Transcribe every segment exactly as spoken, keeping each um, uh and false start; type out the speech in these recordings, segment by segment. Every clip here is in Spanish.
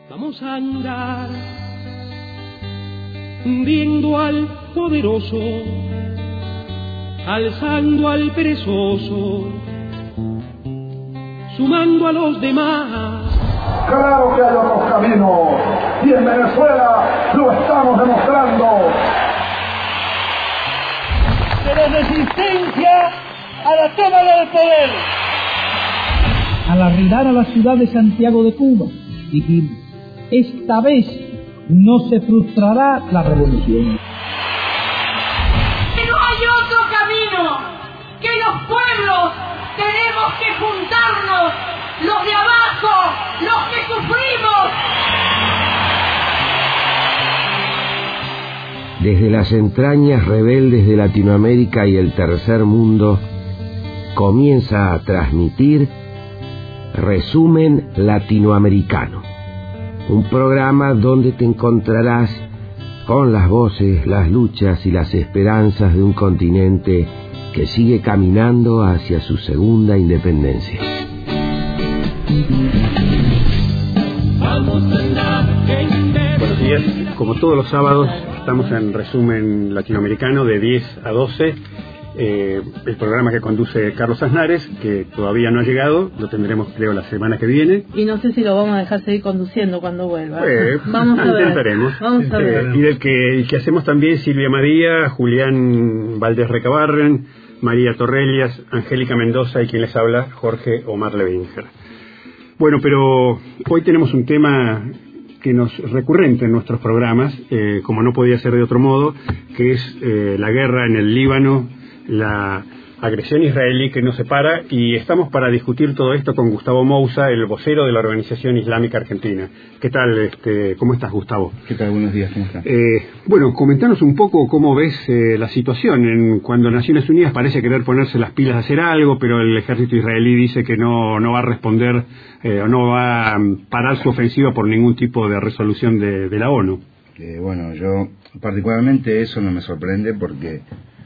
Vamos a andar viendo al poderoso, alzando al perezoso, sumando a los demás. Claro que hay otros caminos, y en Venezuela lo estamos demostrando. De la resistencia a la toma del poder. Al arribar a la ciudad de Santiago de Cuba, dijimos, esta vez no se frustrará la revolución. Que no hay otro camino, que los pueblos tenemos que juntarnos, los de abajo, los que sufrimos. Desde las entrañas rebeldes de Latinoamérica y el tercer mundo, comienza a transmitir Resumen Latinoamericano, un programa donde te encontrarás con las voces, las luchas y las esperanzas de un continente que sigue caminando hacia su segunda independencia. Buenos días, como todos los sábados estamos en Resumen Latinoamericano de diez a doce. Eh, el programa que conduce Carlos Aznares, que todavía no ha llegado, lo tendremos creo la semana que viene. Y no sé si lo vamos a dejar seguir conduciendo cuando vuelva. Eh, vamos a ver. Intentaremos. Vamos a ver. Eh, y del que, que hacemos también Silvia María, Julián Valdés Recabarren, María Torrellas, Angélica Mendoza y quien les habla, Jorge Omar Levinger. Bueno, pero hoy tenemos un tema que nos recurrente en nuestros programas, eh, como no podía ser de otro modo, que es eh, la guerra en el Líbano, la agresión israelí que nos separa, y estamos para discutir todo esto con Gustavo Moussa, el vocero de la Organización Islámica Argentina. ¿Qué tal? Este, ¿Cómo estás, Gustavo? ¿Qué tal? Buenos días, ¿cómo estás? Eh, bueno, comentanos un poco cómo ves eh, la situación en cuando Naciones Unidas parece querer ponerse las pilas a hacer algo, pero el ejército israelí dice que no, no va a responder eh, o no va a parar su ofensiva por ningún tipo de resolución de, de la ONU. Eh, bueno, yo particularmente eso no me sorprende porque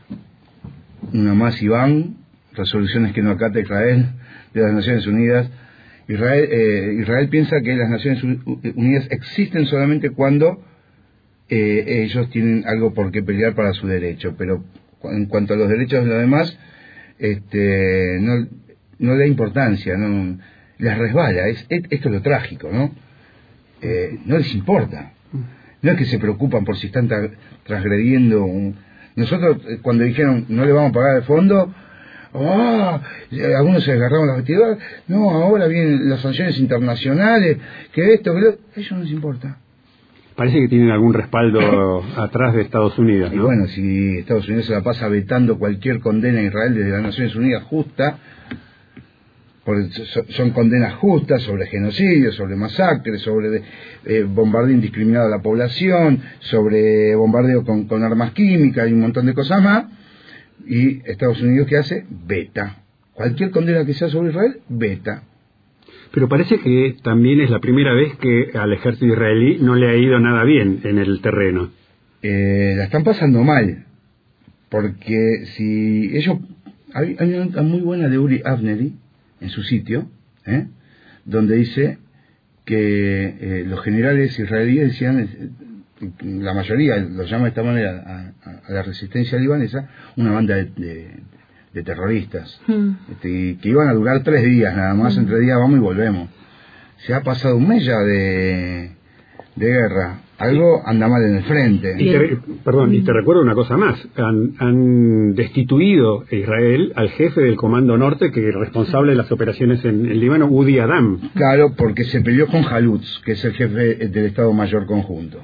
una más y van, resoluciones que no acata Israel de las Naciones Unidas. Israel, eh, Israel piensa que las Naciones Unidas existen solamente cuando eh, ellos tienen algo por qué pelear para su derecho, pero en cuanto a los derechos de los demás, este, no, no le da importancia, no les resbala. Es, esto es lo trágico, ¿no? Eh, no les importa. No es que se preocupan por si están tra- transgrediendo un... Nosotros, cuando dijeron no le vamos a pagar el fondo, oh, algunos se agarraron las vestiduras, no, ahora vienen las sanciones internacionales, que esto, que lo... A ellos no les importa. Parece que tienen algún respaldo atrás de Estados Unidos, ¿no? Y bueno, si Estados Unidos se la pasa vetando cualquier condena a Israel desde las Naciones Unidas justa, porque son condenas justas sobre genocidio, sobre masacres, sobre eh, bombardeo indiscriminado a la población, sobre bombardeo con, con armas químicas y un montón de cosas más, y Estados Unidos, ¿qué hace? Veta. Cualquier condena que sea sobre Israel, veta. Pero parece que también es la primera vez que al ejército israelí no le ha ido nada bien en el terreno. Eh, la están pasando mal, porque si ellos... Hay, hay una muy buena de Uri Avnery en su sitio, ¿eh? donde dice que eh, los generales israelíes decían, eh, la mayoría lo llama de esta manera a, a, a la resistencia libanesa, una banda de, de, de terroristas, mm. este, que iban a durar tres días nada más, mm. en tres días vamos y volvemos. Se ha pasado un mes ya de, de guerra. Algo anda mal en el frente. Y te, perdón, y te recuerdo una cosa más. Han, han destituido a Israel al jefe del Comando Norte, que es responsable de las operaciones en el Líbano, Udi Adam. Claro, porque se peleó con Halutz, que es el jefe del Estado Mayor Conjunto.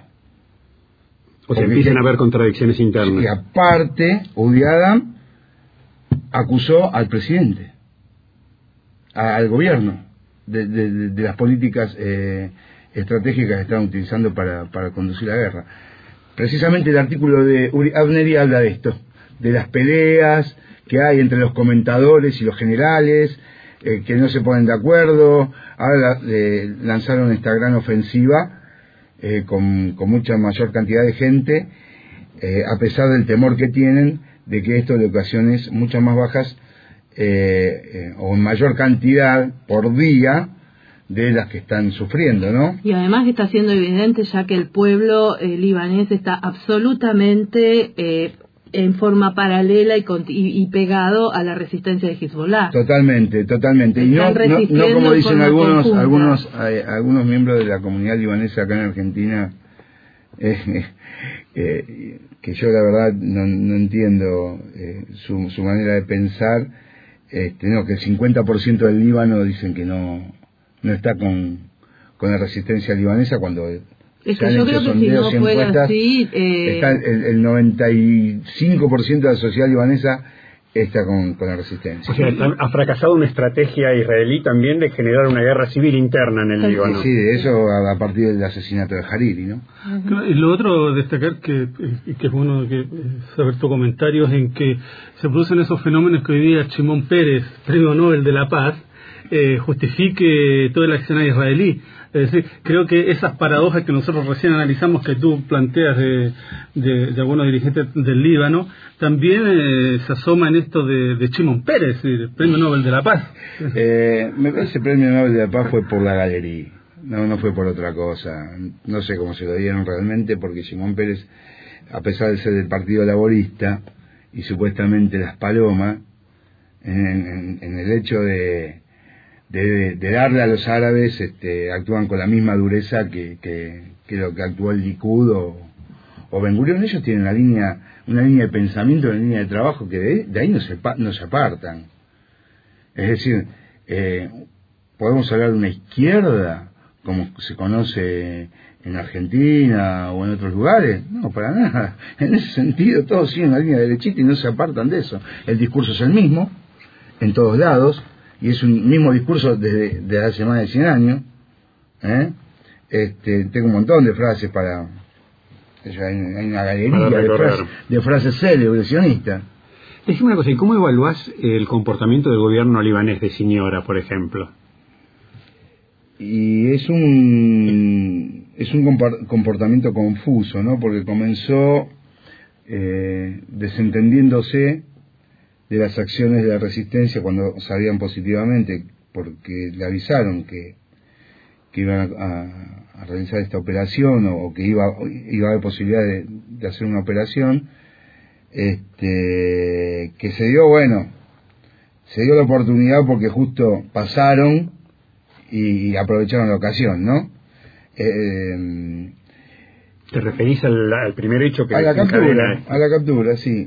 O sea, empiezan a haber contradicciones internas. Y aparte, Udi Adam acusó al presidente, al gobierno, de, de, de, de las políticas... Eh, estratégicas que están utilizando para, para conducir la guerra. Precisamente el artículo de Uri Avnery habla de esto, de las peleas que hay entre los comentadores y los generales, eh, que no se ponen de acuerdo. Ahora eh, lanzaron esta gran ofensiva eh, con, con mucha mayor cantidad de gente, eh, a pesar del temor que tienen de que esto de ocasiones muchas más bajas eh, eh, o en mayor cantidad por día de las que están sufriendo, ¿no? Y además está siendo evidente ya que el pueblo eh, libanés está absolutamente eh, en forma paralela y, y, y pegado a la resistencia de Hezbollah. Totalmente, totalmente. Y no, no, no como dicen algunos algunos eh, algunos miembros de la comunidad libanesa acá en Argentina, eh, eh, que yo la verdad no, no entiendo eh, su, su manera de pensar, este, no, que el cincuenta por ciento del Líbano dicen que no no está con, con la resistencia libanesa, cuando es que yo creo que si no fuera así, eh... está el, el noventa y cinco por ciento de la sociedad libanesa está con, con la resistencia. O sea, ha fracasado una estrategia israelí también de generar una guerra civil interna en el sí, Líbano. Sí, de eso a, a partir del asesinato de Hariri, ¿no? Uh-huh. Y lo otro, destacar que, que es bueno que saber tu comentario, es en que se producen esos fenómenos que hoy día Shimon Peres, premio Nobel de la Paz, eh, justifique todo el accionar israelí. Es decir, creo que esas paradojas que nosotros recién analizamos, que tú planteas de, de, de algunos dirigentes del Líbano, también eh, se asoma en esto de, de Shimon Peres, el premio Nobel de la Paz. Eh, me parece que el premio Nobel de la Paz fue por la galería, no, no fue por otra cosa. No sé cómo se lo dieron realmente, porque Shimon Peres, a pesar de ser del Partido Laborista y supuestamente las palomas, en, en, en el hecho de De, de darle a los árabes, este, actúan con la misma dureza que, que, que lo que actuó el Likud o, o Ben Gurión. Ellos tienen una línea, una línea de pensamiento, una línea de trabajo que de, de ahí no se, no se apartan. Es decir, eh, podemos hablar de una izquierda, como se conoce en Argentina o en otros lugares. No, para nada. En ese sentido, todos siguen la línea derechita y no se apartan de eso. El discurso es el mismo, en todos lados, y es un mismo discurso desde, desde hace más de cien años. ¿eh? Este, tengo un montón de frases para... Hay, hay una galería de frases, de frases célebres, sionistas. Déjame una cosa, ¿y cómo evaluás el comportamiento del gobierno libanés de Siniora, por ejemplo? Y es un es un comportamiento confuso, ¿no? Porque comenzó eh, desentendiéndose de las acciones de la resistencia cuando sabían positivamente, porque le avisaron que, que iban a, a realizar esta operación o, o que iba, iba a haber posibilidad de, de hacer una operación, este, que se dio, bueno, se dio la oportunidad porque justo pasaron y, y aprovecharon la ocasión, ¿no? Eh, ¿Te referís al, al primer hecho que a la captura, a la captura, sí.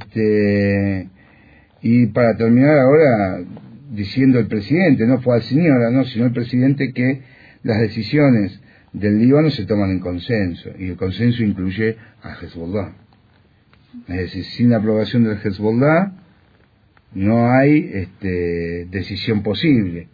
Este, y para terminar ahora diciendo el presidente, no fue al señora, no, sino el presidente, que las decisiones del Líbano se toman en consenso, y el consenso incluye a Hezbollah. Es decir, sin la aprobación del Hezbollah no hay este, decisión posible,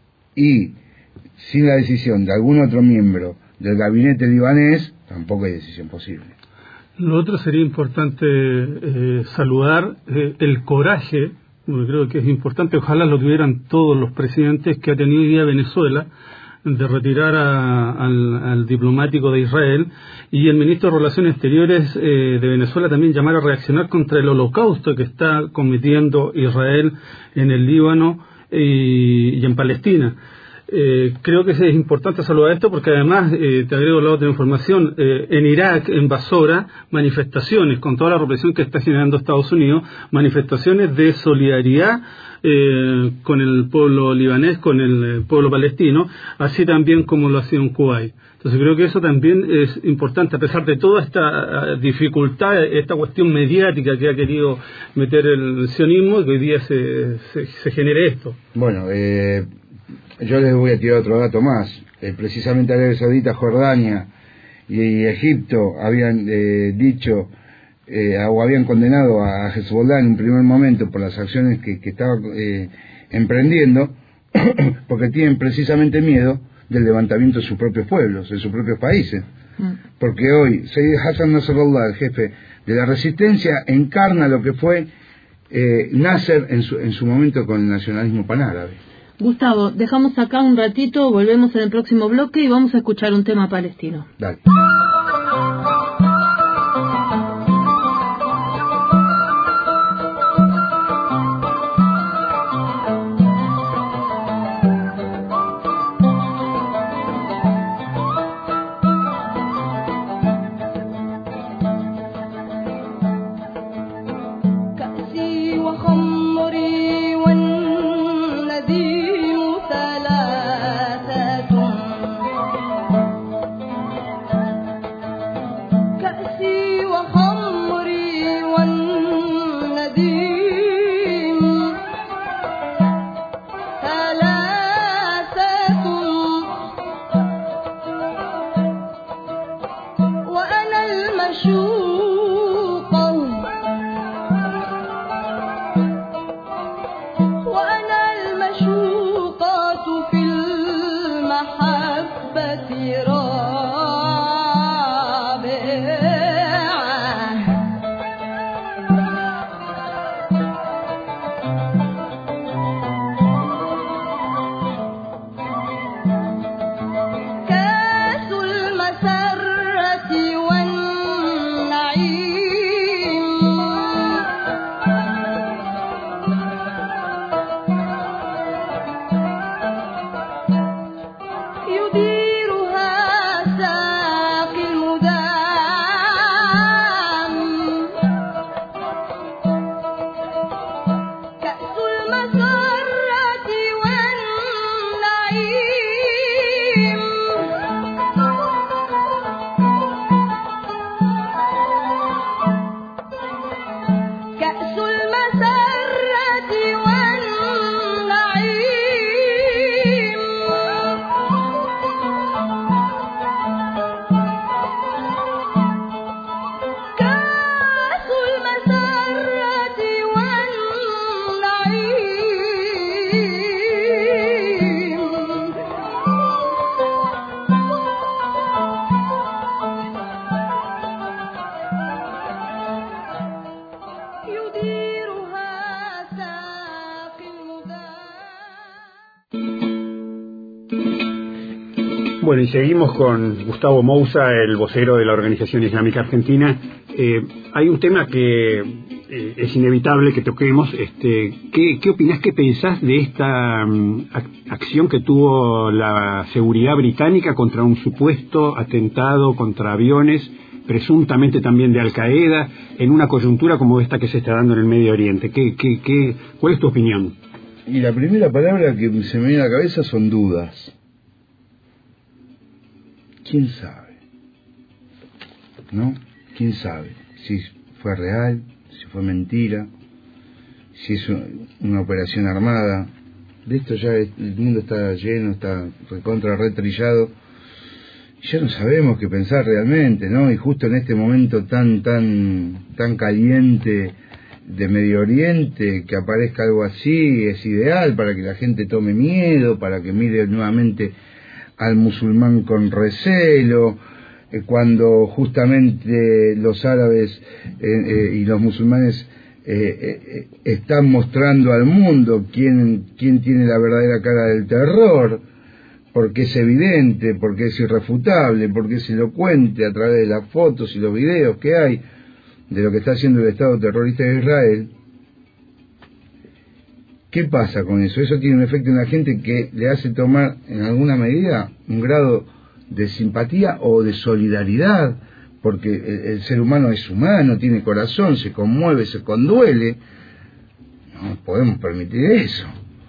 y sin la decisión de algún otro miembro del gabinete libanés tampoco hay decisión posible. Lo otro sería importante eh, saludar eh, el coraje, creo que es importante, ojalá lo tuvieran todos los presidentes que ha tenido hoy día Venezuela, de retirar a, al, al diplomático de Israel, y el ministro de Relaciones Exteriores eh, de Venezuela también llamar a reaccionar contra el holocausto que está cometiendo Israel en el Líbano y, y en Palestina. Eh, creo que es importante saludar esto porque además, eh, te agrego la otra información, eh, en Irak, en Basora, manifestaciones con toda la represión que está generando Estados Unidos, manifestaciones de solidaridad eh, con el pueblo libanés, con el eh, pueblo palestino, así también como lo ha sido en Kuwait. Entonces creo que eso también es importante, a pesar de toda esta dificultad, esta cuestión mediática que ha querido meter el sionismo, que hoy día se, se, se genere esto. Bueno, eh... yo les voy a tirar otro dato más. Eh, precisamente Arabia Saudita, Jordania y, y Egipto habían eh, dicho eh, o habían condenado a Hezbollah en un primer momento por las acciones que, que estaba eh, emprendiendo, porque tienen precisamente miedo del levantamiento de sus propios pueblos, de sus propios países. Mm. Porque hoy Sayyid Hassan Nasrallah, el jefe de la resistencia, encarna lo que fue eh, Nasser en su, en su momento con el nacionalismo panárabe. Gustavo, dejamos acá un ratito, volvemos en el próximo bloque y vamos a escuchar un tema palestino. Dale. Bueno, y seguimos con Gustavo Moussa, el vocero de la Organización Islámica Argentina. Eh, hay un tema que eh, es inevitable que toquemos. Este, ¿qué, ¿Qué opinás, qué pensás de esta um, ac- acción que tuvo la seguridad británica contra un supuesto atentado contra aviones, presuntamente también de Al Qaeda, en una coyuntura como esta que se está dando en el Medio Oriente? ¿Qué, qué, qué, ¿Cuál es tu opinión? Y la primera palabra que se me viene a la cabeza son dudas. ¿Quién sabe? ¿No? ¿Quién sabe? Si fue real, si fue mentira, si es una operación armada. De esto ya el mundo está lleno, está recontra retrillado. Ya no sabemos qué pensar realmente, ¿no? Y justo en este momento tan, tan, tan caliente de Medio Oriente, que aparezca algo así, es ideal para que la gente tome miedo, para que mire nuevamente al musulmán con recelo, eh, cuando justamente los árabes eh, eh, y los musulmanes eh, eh, están mostrando al mundo quién, quién tiene la verdadera cara del terror, porque es evidente, porque es irrefutable, porque es elocuente a través de las fotos y los videos que hay de lo que está haciendo el Estado terrorista de Israel. ¿Qué pasa con eso? Eso tiene un efecto en la gente que le hace tomar en alguna medida un grado de simpatía o de solidaridad, porque el, el ser humano es humano, tiene corazón, se conmueve, se conduele. No podemos permitir eso.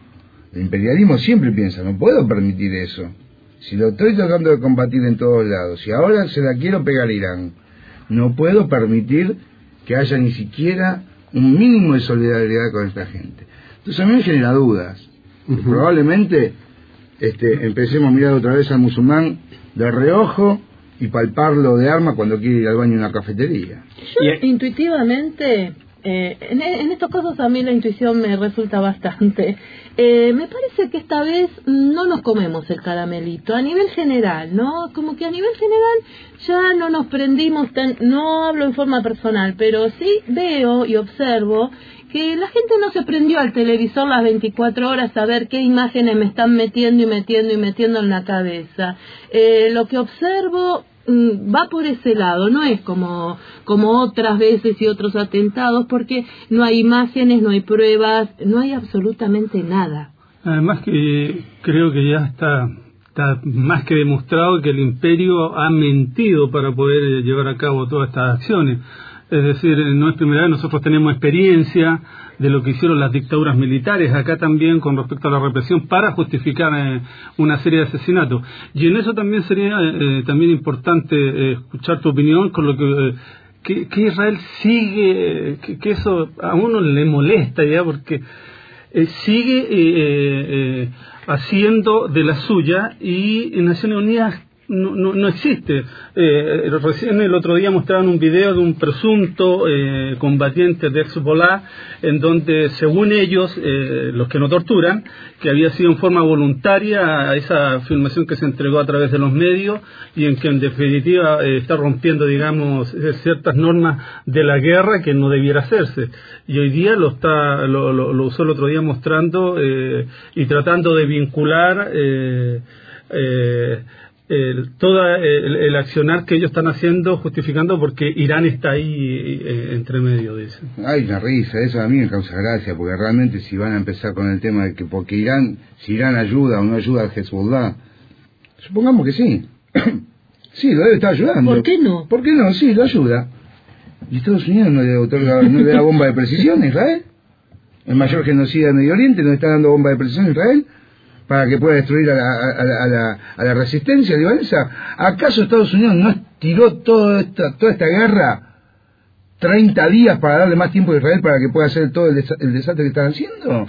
El imperialismo siempre piensa, no puedo permitir eso. Si lo estoy tratando de combatir en todos lados, y ahora se la quiero pegar a Irán, no puedo permitir que haya ni siquiera un mínimo de solidaridad con esta gente. Entonces a mí me genera dudas. Uh-huh. Probablemente este, empecemos a mirar otra vez al musulmán de reojo y palparlo de arma cuando quiere ir al baño en una cafetería. Yo intuitivamente, eh, en, en estos casos a mí la intuición me resulta bastante. Eh, me parece que esta vez no nos comemos el caramelito, a nivel general, ¿no? Como que a nivel general ya no nos prendimos, tan, no hablo en forma personal, pero sí veo y observo que la gente no se prendió al televisor las veinticuatro horas a ver qué imágenes me están metiendo y metiendo y metiendo en la cabeza. Eh, lo que observo mmm, va por ese lado, no es como, como otras veces y otros atentados, porque no hay imágenes, no hay pruebas, no hay absolutamente nada. Además que creo que ya está, está más que demostrado que el imperio ha mentido para poder llevar a cabo todas estas acciones. Es decir, no es primera vez, nosotros tenemos experiencia de lo que hicieron las dictaduras militares acá también con respecto a la represión para justificar eh, una serie de asesinatos. Y en eso también sería eh, también importante eh, escuchar tu opinión con lo que, eh, que, que Israel sigue, que, que eso a uno le molesta ya, porque eh, sigue eh, eh, haciendo de la suya, y en Naciones Unidas No, no, no existe. Eh, recién el otro día mostraron un video de un presunto eh, combatiente de Hezbollah, en donde, según ellos, eh, los que no torturan, que había sido en forma voluntaria a esa filmación que se entregó a través de los medios, y en que en definitiva eh, está rompiendo, digamos, ciertas normas de la guerra que no debiera hacerse. Y hoy día lo está lo, lo, lo usó el otro día mostrando eh, y tratando de vincular eh, eh, El, todo el, el accionar que ellos están haciendo, justificando porque Irán está ahí eh, entre medio, dicen. Hay una risa, eso a mí me causa gracia, porque realmente si van a empezar con el tema de que porque Irán, si Irán ayuda o no ayuda al Hezbollah, supongamos que sí, sí, lo debe estar ayudando. ¿Por qué no? ¿Por qué no? Sí, lo ayuda. ¿Y Estados Unidos no le otorga, no le da bomba de precisión a Israel? El mayor genocida de Medio Oriente no está dando bomba de precisión a Israel para que pueda destruir a la, a la, a la, a la resistencia libanesa. ¿Acaso Estados Unidos no estiró toda esta, toda esta guerra treinta días para darle más tiempo a Israel para que pueda hacer todo el, desa el desastre que están haciendo?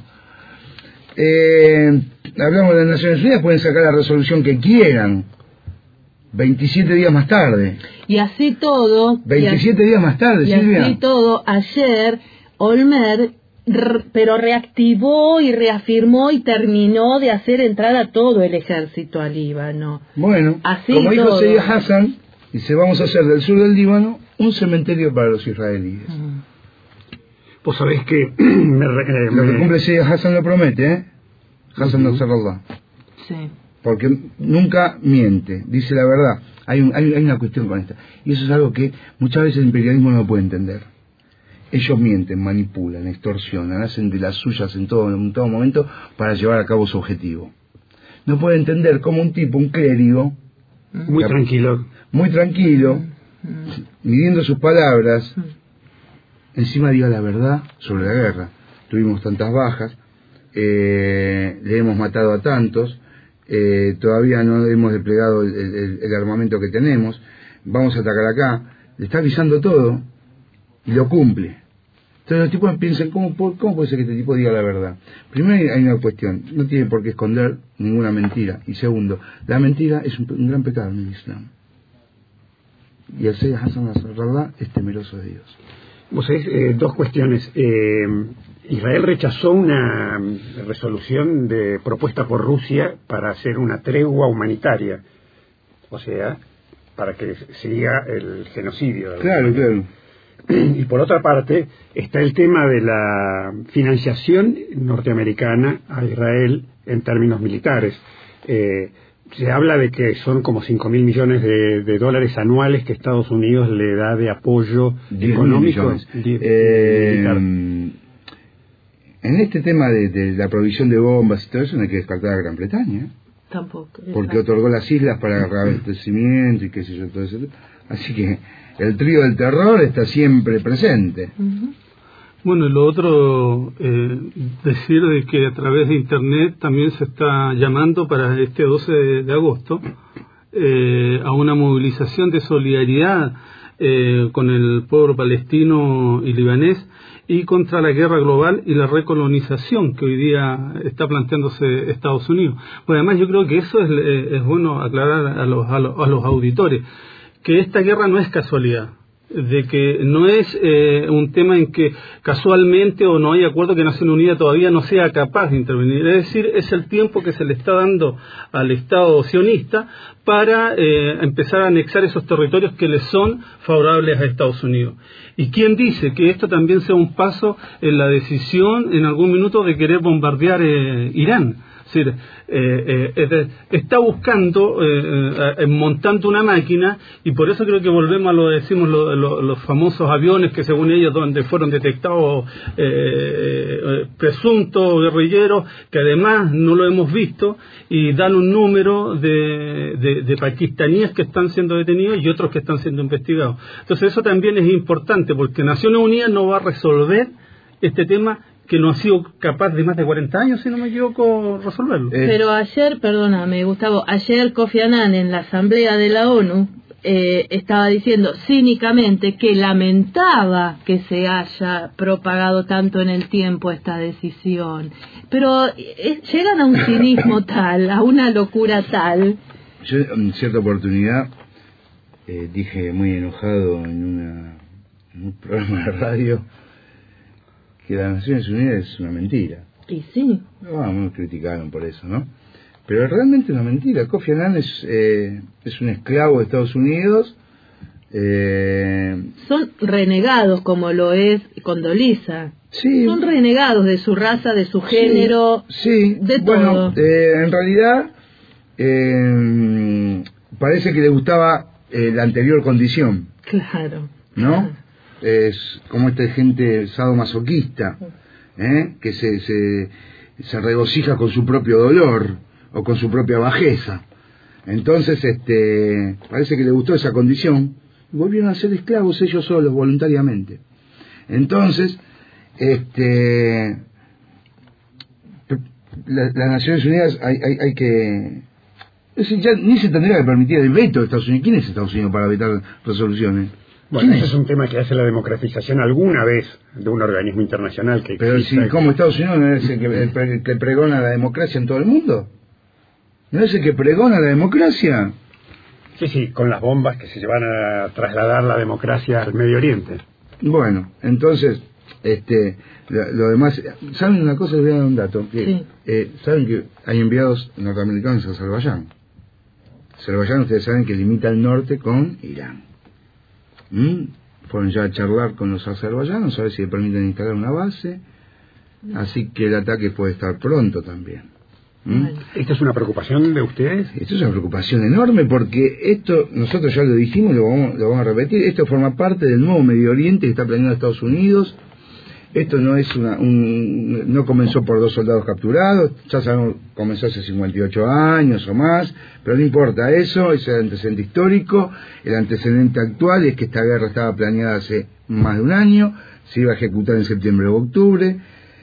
Eh, hablamos de las Naciones Unidas, pueden sacar la resolución que quieran, veintisiete días más tarde. Y así todo... veintisiete así, días más tarde, y Silvia. Y así todo, ayer, Olmert... pero reactivó y reafirmó y terminó de hacer entrar a todo el ejército al Líbano. Bueno, así como dijo todo. Seyed Hassan, dice, vamos a hacer del sur del Líbano un cementerio para los israelíes. Uh-huh. Vos sabés que me, eh, lo me... que cumple Seyed Hassan lo promete, ¿eh? Hassan uh-huh. Nasrallah. Sí. porque nunca miente, dice la verdad. Hay, un, hay, hay una cuestión con esta, y eso es algo que muchas veces el imperialismo no puede entender. Ellos mienten, manipulan, extorsionan, hacen de las suyas en todo, en todo momento para llevar a cabo su objetivo. No puede entender cómo un tipo, un clérigo, muy que, tranquilo, muy tranquilo, midiendo sus palabras, encima diga la verdad sobre la guerra. Tuvimos tantas bajas, eh, le hemos matado a tantos, eh, todavía no hemos desplegado el, el, el armamento que tenemos, vamos a atacar acá, le está avisando todo y lo cumple. Entonces los tipos piensan, ¿cómo, ¿cómo puede ser que este tipo diga la verdad? Primero hay una cuestión, no tiene por qué esconder ninguna mentira, y segundo, la mentira es un, un gran pecado en el Islam. Y el Sayyid Hassan Nasrallah es temeroso de Dios. Vos sabés, eh, dos cuestiones. Eh, Israel rechazó una resolución de, propuesta por Rusia para hacer una tregua humanitaria, o sea, para que siga el genocidio. Claro, claro. Y por otra parte está el tema de la financiación norteamericana a Israel en términos militares. Eh, se habla de que son como cinco mil millones de, de dólares anuales que Estados Unidos le da de apoyo económico. diez, eh, en este tema de, de la provisión de bombas y todo eso no hay que descartar a Gran Bretaña. Tampoco. Porque otorgó las islas para abastecimiento y qué sé yo, todo eso. Así que el trío del terror está siempre presente. Uh-huh. Bueno, y lo otro, eh, decir de que a través de Internet también se está llamando para este doce de agosto eh, a una movilización de solidaridad eh, con el pueblo palestino y libanés y contra la guerra global y la recolonización que hoy día está planteándose Estados Unidos. Pues además yo creo que eso es, es bueno aclarar a los, a los, a los auditores, que esta guerra no es casualidad, de que no es eh, un tema en que casualmente o no hay acuerdo que Naciones Unidas todavía no sea capaz de intervenir. Es decir, es el tiempo que se le está dando al Estado sionista para eh, empezar a anexar esos territorios que le son favorables a Estados Unidos. ¿Y quién dice que esto también sea un paso en la decisión en algún minuto de querer bombardear eh, Irán? Es decir, eh, eh, está buscando, eh, eh, montando una máquina, y por eso creo que volvemos a lo que decimos lo, lo, los famosos aviones que según ellos donde fueron detectados eh, eh, presuntos guerrilleros, que además no lo hemos visto, y dan un número de, de, de pakistaníes que están siendo detenidos y otros que están siendo investigados. Entonces eso también es importante, porque Naciones Unidas no va a resolver este tema que no ha sido capaz de más de cuarenta años, si no me equivoco, resolverlo. Eh. Pero ayer, perdóname, Gustavo, ayer Kofi Annan en la Asamblea de la ONU eh, estaba diciendo cínicamente que lamentaba que se haya propagado tanto en el tiempo esta decisión. Pero eh, llegan a un cinismo tal, a una locura tal. Yo en cierta oportunidad eh, dije muy enojado en, una, en un programa de radio que las Naciones Unidas es una mentira. Y sí. No, me criticaron por eso, ¿no? Pero realmente es una mentira. Kofi Annan es, eh, es un esclavo de Estados Unidos. Eh... Son renegados, como lo es Condoleezza. Sí. Son renegados de su raza, de su género, sí, sí. de bueno, todo. Eh, en realidad, eh, parece que le gustaba eh, la anterior condición. Claro. ¿No? Claro. Es como esta gente sadomasoquista, ¿eh? que se, se, se regocija con su propio dolor o con su propia bajeza. Entonces, este, parece que le gustó esa condición y volvieron a ser esclavos ellos solos, voluntariamente. Entonces, este, la, las Naciones Unidas hay, hay, hay que... Es decir, ya ni se tendría que permitir el veto de Estados Unidos. ¿Quién es Estados Unidos para vetar resoluciones? Bueno, ese es un tema que hace la democratización alguna vez de un organismo internacional que Pero si, ¿cómo Estados Unidos no es el que, el, el que pregona la democracia en todo el mundo? ¿No es el que pregona la democracia? Sí, sí, con las bombas que se llevan a trasladar la democracia al Medio Oriente. Bueno, entonces, este, lo, lo demás... ¿Saben una cosa? Les voy a dar un dato. Que, sí. eh, ¿Saben que hay enviados norteamericanos a Azerbaiyán? Azerbaiyán, ustedes saben que limita al norte con Irán. ¿Mm? Fueron ya a charlar con los azerbaiyanos a ver si le permiten instalar una base, así que el ataque puede estar pronto también. ¿Mm? ¿Esta es una preocupación de ustedes? Esto es una preocupación enorme porque esto, nosotros ya lo dijimos y lo vamos, lo vamos a repetir, esto forma parte del nuevo Medio Oriente que está planeando Estados Unidos. Esto no es una, un, no comenzó por dos soldados capturados, ya sabemos, comenzó hace cincuenta y ocho años o más, pero no importa eso, ese es el antecedente histórico. El antecedente actual es que esta guerra estaba planeada hace más de un año, se iba a ejecutar en septiembre o octubre,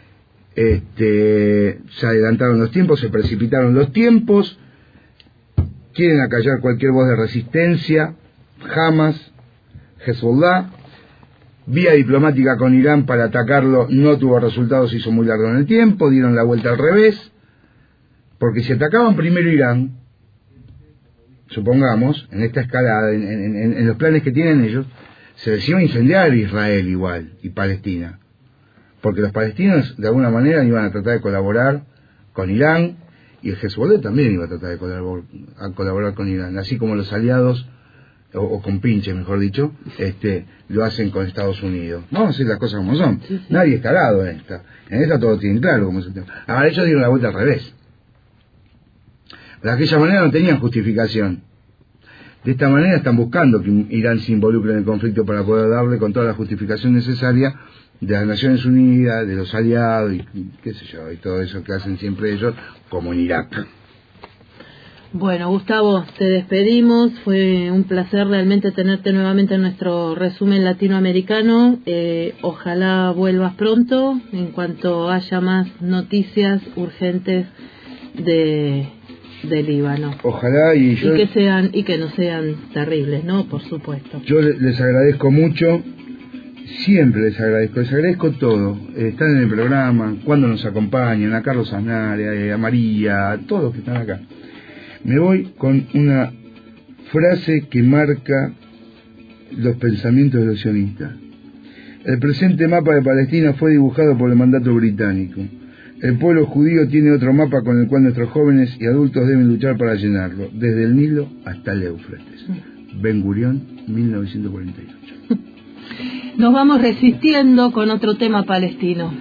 este, se adelantaron los tiempos, se precipitaron los tiempos, quieren acallar cualquier voz de resistencia, Hamas, Hezbollah. Vía diplomática con Irán para atacarlo no tuvo resultados, se hizo muy largo en el tiempo, dieron la vuelta al revés, porque si atacaban primero Irán, supongamos, en esta escalada, en, en, en los planes que tienen ellos, se les iba a incendiar Israel igual, y Palestina, porque los palestinos de alguna manera iban a tratar de colaborar con Irán, y el Hezbollah también iba a tratar de colaborar, a colaborar con Irán, así como los aliados, o, o con pinches mejor dicho, este lo hacen con Estados Unidos. Vamos a decir las cosas como son. Sí, sí. Nadie está calado en esta. En esta todo tienen claro cómo es el tema. Ahora ellos dieron la vuelta al revés. De aquella manera no tenían justificación. De esta manera están buscando que Irán se involucre en el conflicto para poder darle con toda la justificación necesaria de las Naciones Unidas, de los aliados, y, y qué sé yo, y todo eso que hacen siempre ellos, como en Irak. Bueno, Gustavo, te despedimos. Fue un placer realmente tenerte nuevamente en nuestro resumen latinoamericano. Eh, ojalá vuelvas pronto en cuanto haya más noticias urgentes de, de Líbano. Ojalá y yo... Y que, sean, y que no sean terribles, ¿no? Por supuesto. Yo les agradezco mucho. Siempre les agradezco, les agradezco todo. Eh, están en el programa, cuando nos acompañan, a Carlos Aznaria, a María, a todos los que están acá. Me voy con una frase que marca los pensamientos de los sionistas. El presente mapa de Palestina fue dibujado por el mandato británico. El pueblo judío tiene otro mapa con el cual nuestros jóvenes y adultos deben luchar para llenarlo, desde el Nilo hasta el Éufrates. Ben Gurión, mil novecientos cuarenta y ocho. Nos vamos resistiendo con otro tema palestino.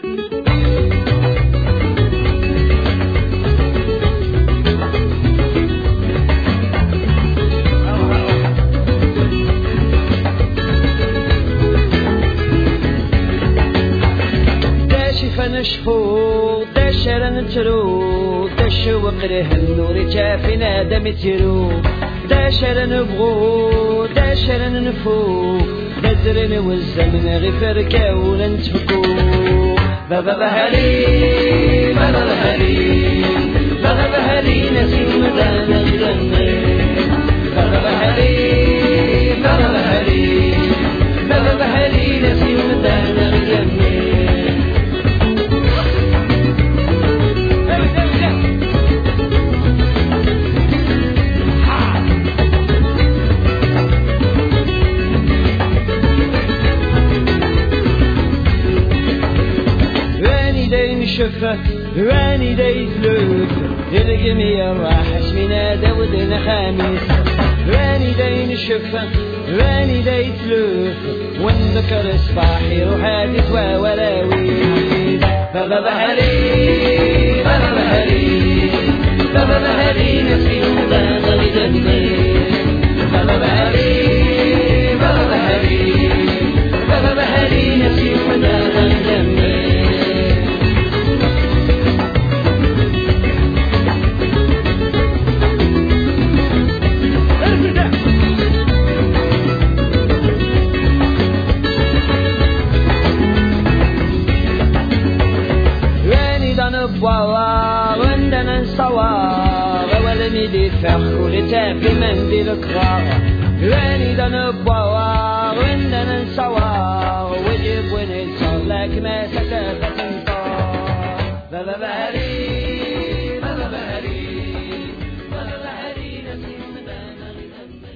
نشفو دشر نترو دشو وقره النور جافنا دمترو دشر نبغو دشر نفو نزرن والزمن غفر كون نتفكو بابا بهالي بابا بهالي بابا بهالي نسيم مدانا غدني بابا بهالي بابا بهالي بابا بهالي نسيم مدانا غدني شفة واني دايت لوك الجميع راحش من داودنا خميس واني داين شفة واني دايت لوك ونذكر صباحي روحاتي ووراويل بابا بهالي بابا بهالي بابا بهالي نسيم مدانا غدني بابا بهالي بابا بهالي بابا بهالي نسيم مدانا غدني فخولتها في منديل كرارة واني دانا بوار وندنا نسوار وجيب ونتصار لك ما ستفت انطار بابا بهالي بابا بهالي بابا بهالي نسيم مدانا غدني.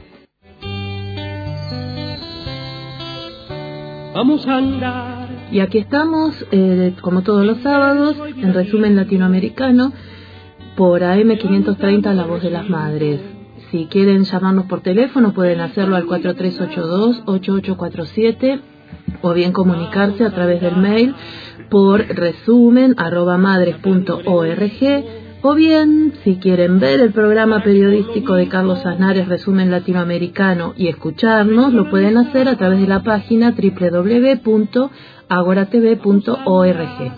Vamos a andar. Y aquí estamos, eh, como todos los sábados, en resumen latinoamericano, por A M quinientos treinta, La Voz de las Madres. Si quieren llamarnos por teléfono pueden hacerlo al cuatro tres ocho dos, ocho ocho cuatro siete o bien comunicarse a través del mail por resumen arroba madres punto org, o bien, si quieren ver el programa periodístico de Carlos Aznares, Resumen Latinoamericano, y escucharnos, lo pueden hacer a través de la página doble u doble u doble u punto agora t v punto org.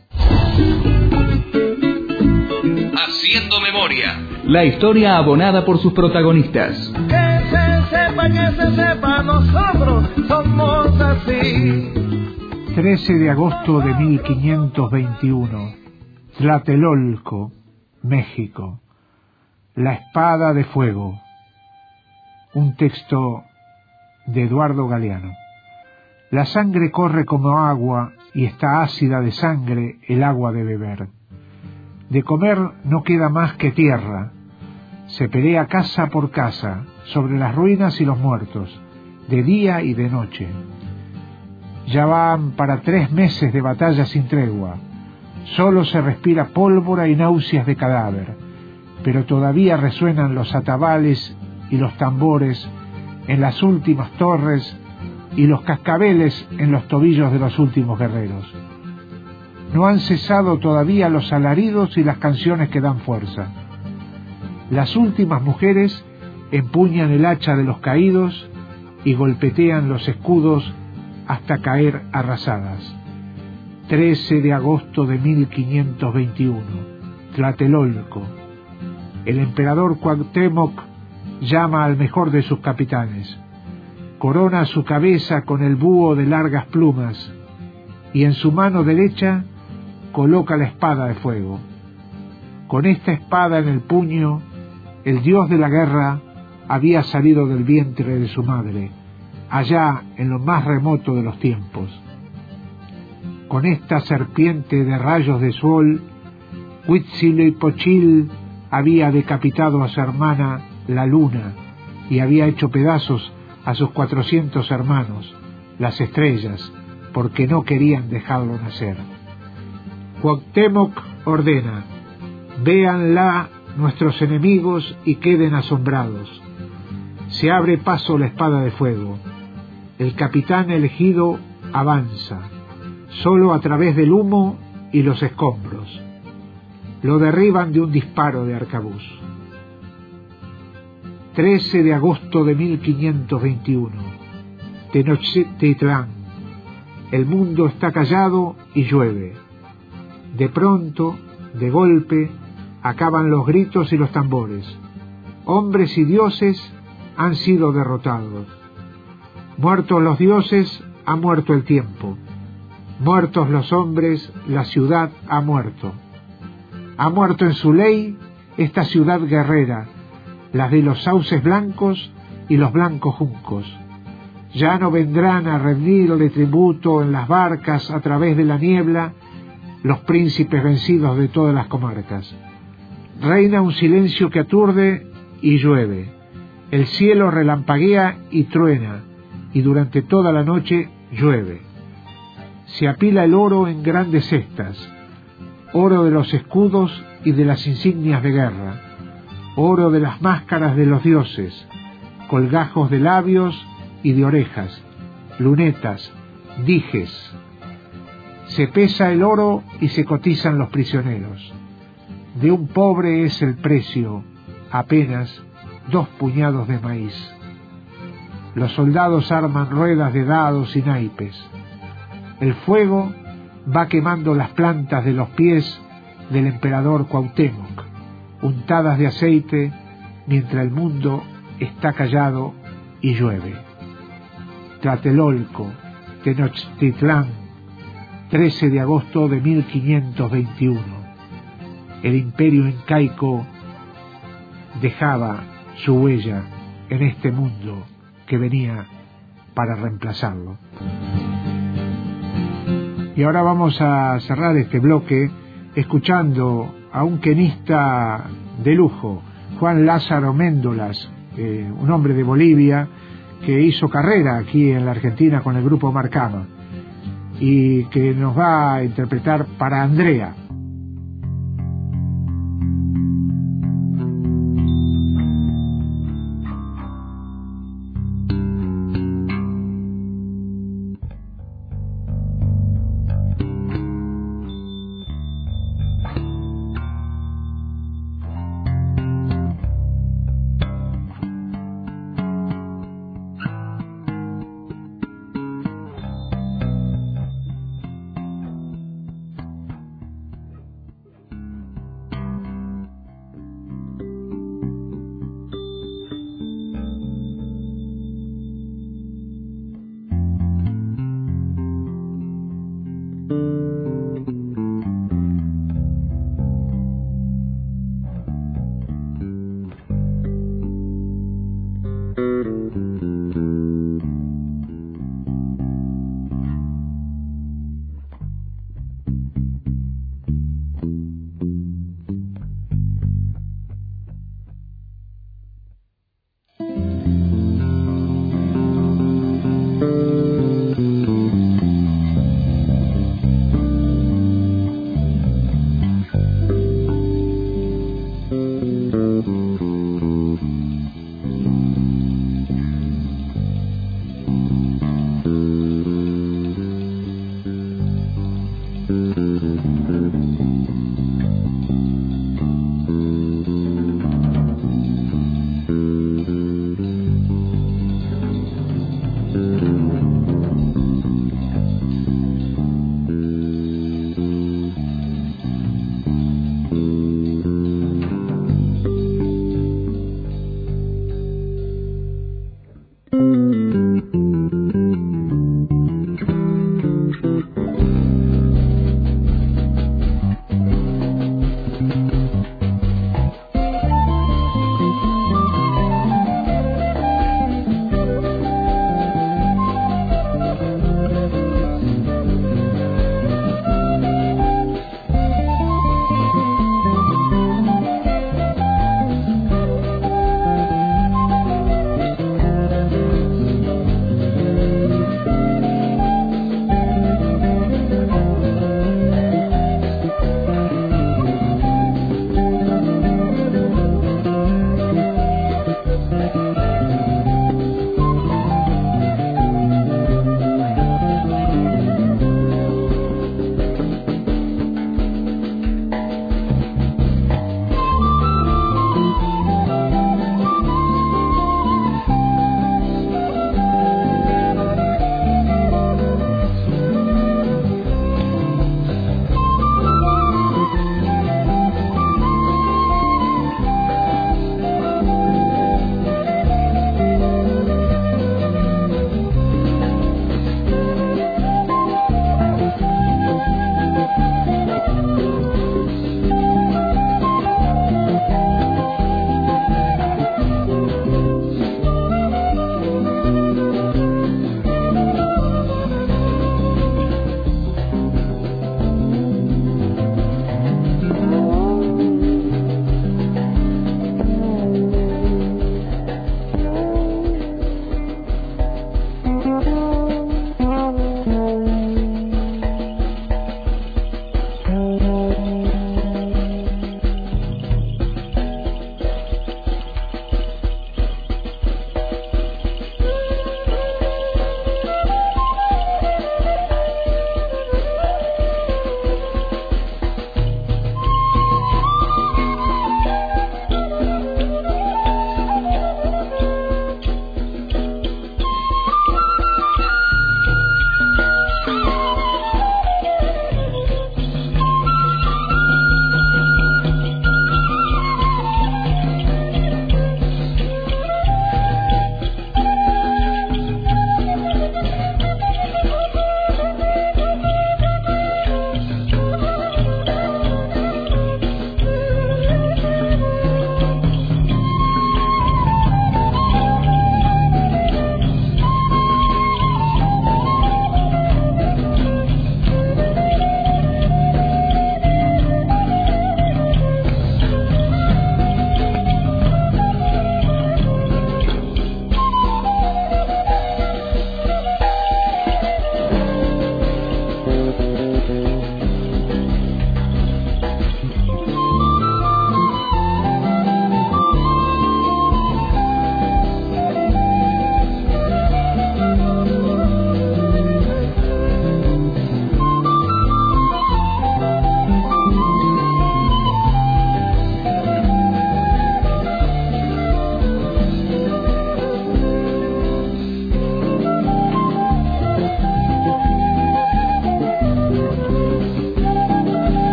Haciendo memoria. La historia abonada por sus protagonistas. Que se sepa, que se sepa, nosotros somos así. trece de agosto de mil quinientos veintiuno, Tlatelolco, México. La espada de fuego. Un texto de Eduardo Galeano. La sangre corre como agua y está ácida de sangre el agua de beber. De comer no queda más que tierra. Se pelea casa por casa, sobre las ruinas y los muertos, de día y de noche. Ya van para tres meses de batalla sin tregua. Solo se respira pólvora y náuseas de cadáver, pero todavía resuenan los atabales y los tambores en las últimas torres y los cascabeles en los tobillos de los últimos guerreros. No han cesado todavía los alaridos y las canciones que dan fuerza. Las últimas mujeres empuñan el hacha de los caídos y golpetean los escudos hasta caer arrasadas. trece de agosto de mil quinientos veintiuno, Tlatelolco. El emperador Cuauhtémoc llama al mejor de sus capitanes. Corona su cabeza con el búho de largas plumas y en su mano derecha coloca la espada de fuego. Con esta espada en el puño, el dios de la guerra había salido del vientre de su madre, allá en lo más remoto de los tiempos. Con esta serpiente de rayos de sol, Huitzilopochtli había decapitado a su hermana la luna y había hecho pedazos a sus cuatrocientos hermanos, las estrellas, porque no querían dejarlo nacer. Cuauhtémoc ordena: véanla nuestros enemigos y queden asombrados. Se abre paso la espada de fuego. El capitán elegido avanza, solo a través del humo y los escombros. Lo derriban de un disparo de arcabuz. trece de agosto de mil quinientos veintiuno, Tenochtitlán. El mundo está callado y llueve. De pronto, de golpe, acaban los gritos y los tambores. Hombres y dioses han sido derrotados. Muertos los dioses, ha muerto el tiempo. Muertos los hombres, la ciudad ha muerto. Ha muerto en su ley esta ciudad guerrera, la de los sauces blancos y los blancos juncos. Ya no vendrán a rendirle tributo en las barcas a través de la niebla los príncipes vencidos de todas las comarcas. Reina un silencio que aturde y llueve. El cielo relampaguea y truena, y durante toda la noche llueve. Se apila el oro en grandes cestas, oro de los escudos y de las insignias de guerra, oro de las máscaras de los dioses, colgajos de labios y de orejas, lunetas, dijes. Se pesa el oro y se cotizan los prisioneros. De un pobre es el precio, apenas dos puñados de maíz. Los soldados arman ruedas de dados y naipes. El fuego va quemando las plantas de los pies del emperador Cuauhtémoc, untadas de aceite, mientras el mundo está callado y llueve. Tlatelolco, Tenochtitlán, trece de agosto de mil quinientos veintiuno. El imperio incaico dejaba su huella en este mundo que venía para reemplazarlo. Y ahora vamos a cerrar este bloque escuchando a un quenista de lujo, Juan Lázaro Méndolas, eh, un hombre de Bolivia que hizo carrera aquí en la Argentina con el grupo Marcama y que nos va a interpretar Para Andrea.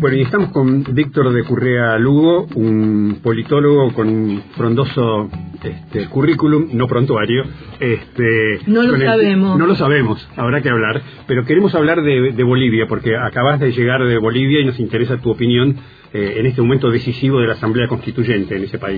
Bueno, y estamos con Víctor de Currea Lugo, un politólogo con un frondoso este, currículum, no prontuario. Este, no lo sabemos. El, no lo sabemos, habrá que hablar, pero queremos hablar de, de Bolivia, porque acabas de llegar de Bolivia y nos interesa tu opinión eh, en este momento decisivo de la Asamblea Constituyente en ese país.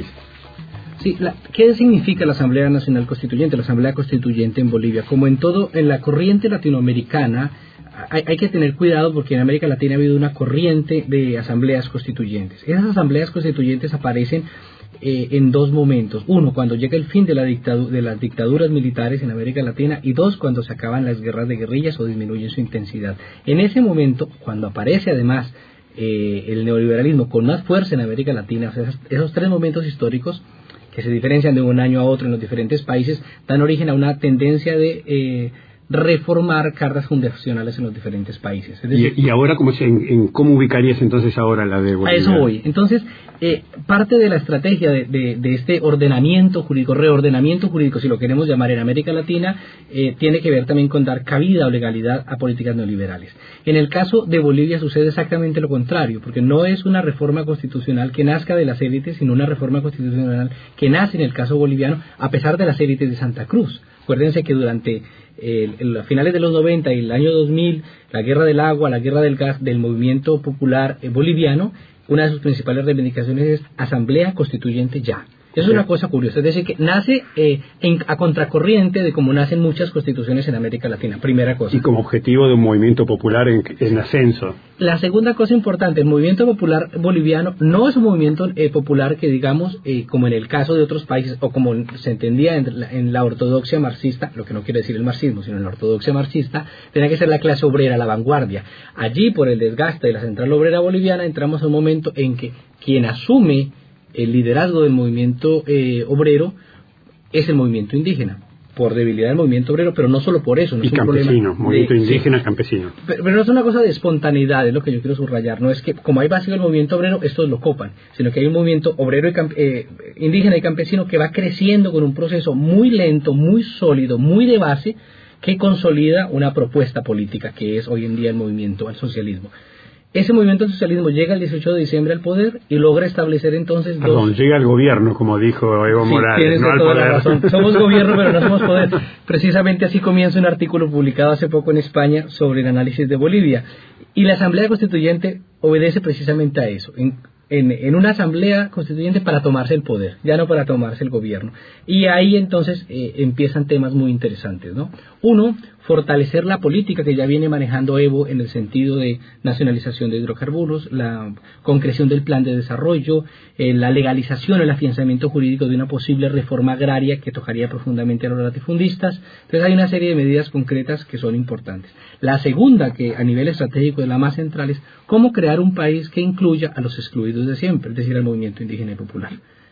Sí, la, ¿qué significa la Asamblea Nacional Constituyente, la Asamblea Constituyente en Bolivia? Como en todo, en la corriente latinoamericana, hay, hay que tener cuidado porque en América Latina ha habido una corriente de asambleas constituyentes. Esas asambleas constituyentes aparecen eh, en dos momentos. Uno, cuando llega el fin de, la dictadu- de las dictaduras militares en América Latina, y dos, cuando se acaban las guerras de guerrillas o disminuyen su intensidad. En ese momento, cuando aparece además eh, el neoliberalismo con más fuerza en América Latina, o sea, esos, esos tres momentos históricos que se diferencian de un año a otro en los diferentes países, dan origen a una tendencia de eh, reformar cartas fundacionales en los diferentes países. Es decir, y, y ahora, ¿cómo, se, en, en, ¿cómo ubicarías entonces ahora la de Bolivia? A eso voy. Entonces, eh, parte de la estrategia de, de, de este ordenamiento jurídico, reordenamiento jurídico, si lo queremos llamar en América Latina, eh, tiene que ver también con dar cabida o legalidad a políticas neoliberales. En el caso de Bolivia sucede exactamente lo contrario, porque no es una reforma constitucional que nazca de las élites, sino una reforma constitucional que nace en el caso boliviano a pesar de las élites de Santa Cruz. Acuérdense que durante eh, los finales de los noventa y el año dos mil, la guerra del agua, la guerra del gas del movimiento popular eh, boliviano, una de sus principales reivindicaciones es Asamblea Constituyente ya. Eso es una cosa curiosa, es decir, que nace eh, en, a contracorriente de cómo nacen muchas constituciones en América Latina, primera cosa. Y como objetivo de un movimiento popular en, en ascenso. La segunda cosa importante, el movimiento popular boliviano no es un movimiento eh, popular que, digamos, eh, como en el caso de otros países, o como se entendía en la, en la ortodoxia marxista, lo que no quiere decir el marxismo, sino en la ortodoxia marxista, tenía que ser la clase obrera, la vanguardia. Allí, por el desgaste de la central obrera boliviana, entramos a un momento en que quien asume el liderazgo del movimiento eh, obrero es el movimiento indígena, por debilidad del movimiento obrero, pero no solo por eso. No y es un campesino, movimiento de, indígena sí, campesino. Pero, pero no es una cosa de espontaneidad, es lo que yo quiero subrayar. No es que como hay vacío el movimiento obrero, estos lo copan, sino que hay un movimiento obrero y camp- eh, indígena y campesino que va creciendo con un proceso muy lento, muy sólido, muy de base, que consolida una propuesta política que es hoy en día el movimiento al socialismo. Ese movimiento del socialismo llega el dieciocho de diciembre al poder y logra establecer entonces dos... Perdón, llega al gobierno, como dijo Evo sí, Morales, tienes no al toda poder. La razón. Somos gobierno, pero no somos poder. Precisamente así comienza un artículo publicado hace poco en España sobre el análisis de Bolivia. Y la Asamblea Constituyente obedece precisamente a eso. En, en, en una Asamblea Constituyente para tomarse el poder, ya no para tomarse el gobierno. Y ahí entonces eh, empiezan temas muy interesantes, ¿no? Uno, fortalecer la política que ya viene manejando Evo en el sentido de nacionalización de hidrocarburos, la concreción del plan de desarrollo, eh, la legalización, el afianzamiento jurídico de una posible reforma agraria que tocaría profundamente a los latifundistas. Entonces hay una serie de medidas concretas que son importantes. La segunda, que a nivel estratégico es la más central, es cómo crear un país que incluya a los excluidos de siempre, es decir, al movimiento indígena y popular.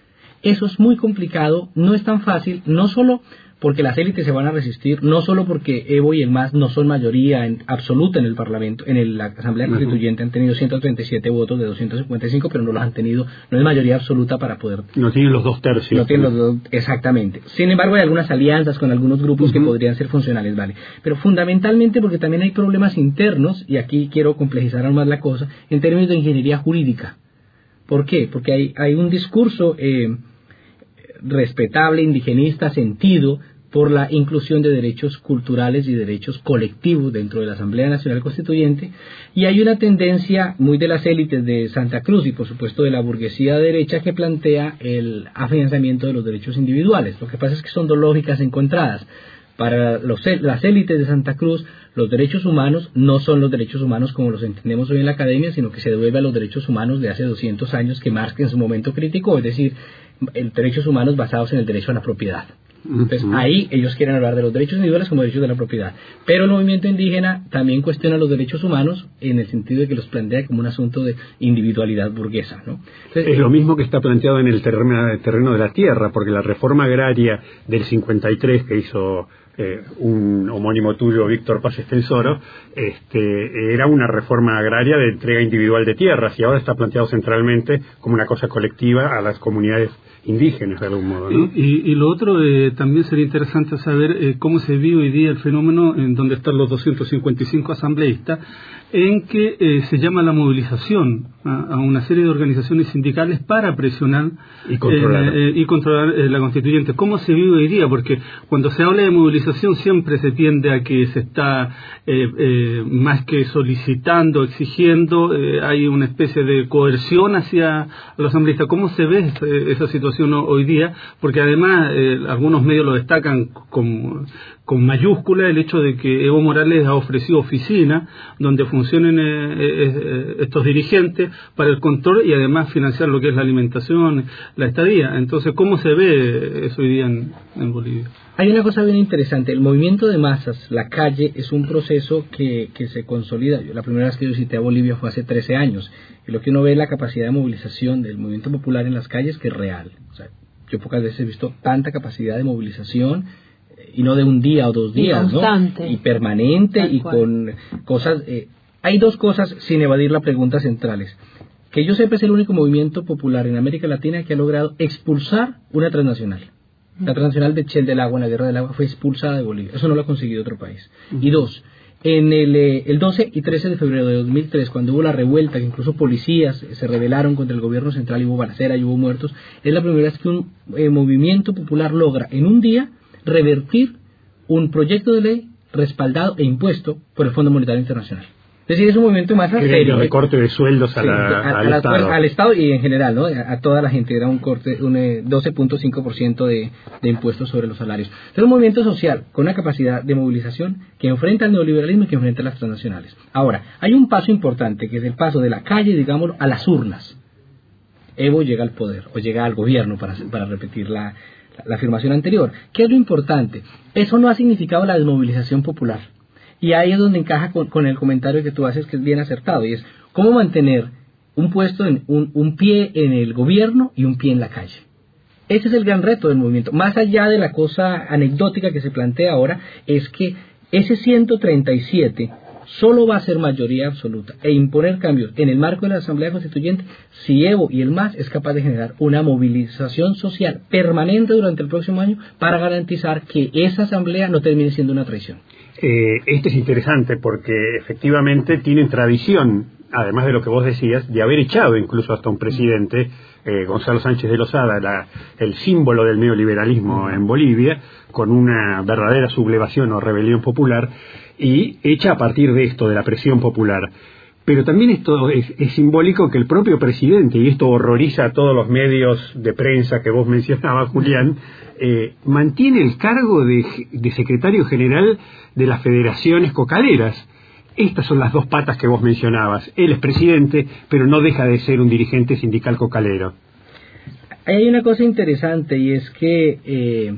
Eso es muy complicado, no es tan fácil, no solo porque las élites se van a resistir, no solo porque Evo y el M A S no son mayoría en, absoluta en el Parlamento, en el, la Asamblea Constituyente, han tenido ciento treinta y siete votos de doscientos cincuenta y cinco, pero no los han tenido, no es mayoría absoluta para poder... No tienen los dos tercios. No tienen los dos, exactamente. Sin embargo, hay algunas alianzas con algunos grupos uh-huh. que podrían ser funcionales, ¿vale? Pero fundamentalmente porque también hay problemas internos, y aquí quiero complejizar aún más la cosa, en términos de ingeniería jurídica. ¿Por qué? Porque hay, hay un discurso... Eh, respetable, indigenista, sentido por la inclusión de derechos culturales y derechos colectivos dentro de la Asamblea Nacional Constituyente, y hay una tendencia muy de las élites de Santa Cruz y por supuesto de la burguesía derecha que plantea el afianzamiento de los derechos individuales. Lo que pasa es que son dos lógicas encontradas. Para los, las élites de Santa Cruz, los derechos humanos no son los derechos humanos como los entendemos hoy en la academia, sino que se devuelve a los derechos humanos de hace doscientos años que Marx en su momento criticó, es decir, el derechos humanos basados en el derecho a la propiedad. Entonces, uh-huh. ahí ellos quieren hablar de los derechos individuales como derechos de la propiedad. Pero el movimiento indígena también cuestiona los derechos humanos en el sentido de que los plantea como un asunto de individualidad burguesa, ¿no? Entonces, es lo mismo que está planteado en el terreno, el terreno de la tierra, porque la reforma agraria del cincuenta y tres que hizo eh, un homónimo tuyo, Víctor Paz Estensoro, este, era una reforma agraria de entrega individual de tierras, y ahora está planteado centralmente como una cosa colectiva a las comunidades indígenas de algún modo, ¿no? Y, y, y lo otro, eh, también sería interesante saber eh, cómo se vive hoy día el fenómeno en donde están los doscientos cincuenta y cinco asambleístas, en que eh, se llama la movilización a, a una serie de organizaciones sindicales para presionar y controlar, eh, eh, y controlar eh, la constituyente. ¿Cómo se vive hoy día? Porque cuando se habla de movilización siempre se tiende a que se está eh, eh, más que solicitando, exigiendo, eh, hay una especie de coerción hacia los asambleístas. ¿Cómo se ve esa, esa situación hoy día? Porque además eh, algunos medios lo destacan con, con mayúscula el hecho de que Evo Morales ha ofrecido oficinas donde funcionen eh, eh, estos dirigentes para el control y además financiar lo que es la alimentación, la estadía. Entonces, ¿cómo se ve eso hoy día en, en Bolivia? Hay una cosa bien interesante, el movimiento de masas, la calle, es un proceso que, que se consolida. Yo, la primera vez que yo visité a Bolivia fue hace trece años, y lo que uno ve es la capacidad de movilización del movimiento popular en las calles, que es real. O sea, yo pocas veces he visto tanta capacidad de movilización, y no de un día o dos días, y constante, ¿no? Y permanente, y con cosas... Eh, hay dos cosas, sin evadir la pregunta, centrales. Que yo sepa, es el único movimiento popular en América Latina que ha logrado expulsar una transnacional. La transnacional de Shell del Agua, en la Guerra del Agua, fue expulsada de Bolivia. Eso no lo ha conseguido otro país. Uh-huh. Y dos, en el, eh, el doce y trece de febrero de dos mil tres, cuando hubo la revuelta, que incluso policías se rebelaron contra el gobierno central, y hubo balacera y hubo muertos, es la primera vez que un eh, movimiento popular logra en un día revertir un proyecto de ley respaldado e impuesto por el Fondo Monetario Internacional. Es decir, es un movimiento más serio. De corte de sueldos a sí, la, a, al, a Estado. La, al Estado y en general, ¿no? A, a toda la gente. Era un corte, un eh, doce punto cinco por ciento de, de impuestos sobre los salarios. Es un movimiento social con una capacidad de movilización que enfrenta al neoliberalismo y que enfrenta a las transnacionales. Ahora, hay un paso importante, que es el paso de la calle, digámoslo, a las urnas. Evo llega al poder, o llega al gobierno, para, para repetir la, la, la afirmación anterior. ¿Qué es lo importante? Eso no ha significado la desmovilización popular. Y ahí es donde encaja con, con el comentario que tú haces, que es bien acertado, y es cómo mantener un puesto, en, un, un pie en el gobierno y un pie en la calle. Ese es el gran reto del movimiento. Más allá de la cosa anecdótica que se plantea ahora, es que ese ciento treinta y siete solo va a ser mayoría absoluta e imponer cambios en el marco de la Asamblea Constituyente si Evo y el M A S es capaz de generar una movilización social permanente durante el próximo año para garantizar que esa Asamblea no termine siendo una traición. Eh, este es interesante porque efectivamente tienen tradición, además de lo que vos decías, de haber echado incluso hasta un presidente, eh, Gonzalo Sánchez de Lozada, la, el símbolo del neoliberalismo en Bolivia, con una verdadera sublevación o rebelión popular, y hecha a partir de esto, de la presión popular. Pero también esto es, es simbólico que el propio presidente, y esto horroriza a todos los medios de prensa que vos mencionabas, Julián, eh, mantiene el cargo de, de secretario general de las federaciones cocaleras. Estas son las dos patas que vos mencionabas. Él es presidente, pero no deja de ser un dirigente sindical cocalero. Hay una cosa interesante, y es que eh,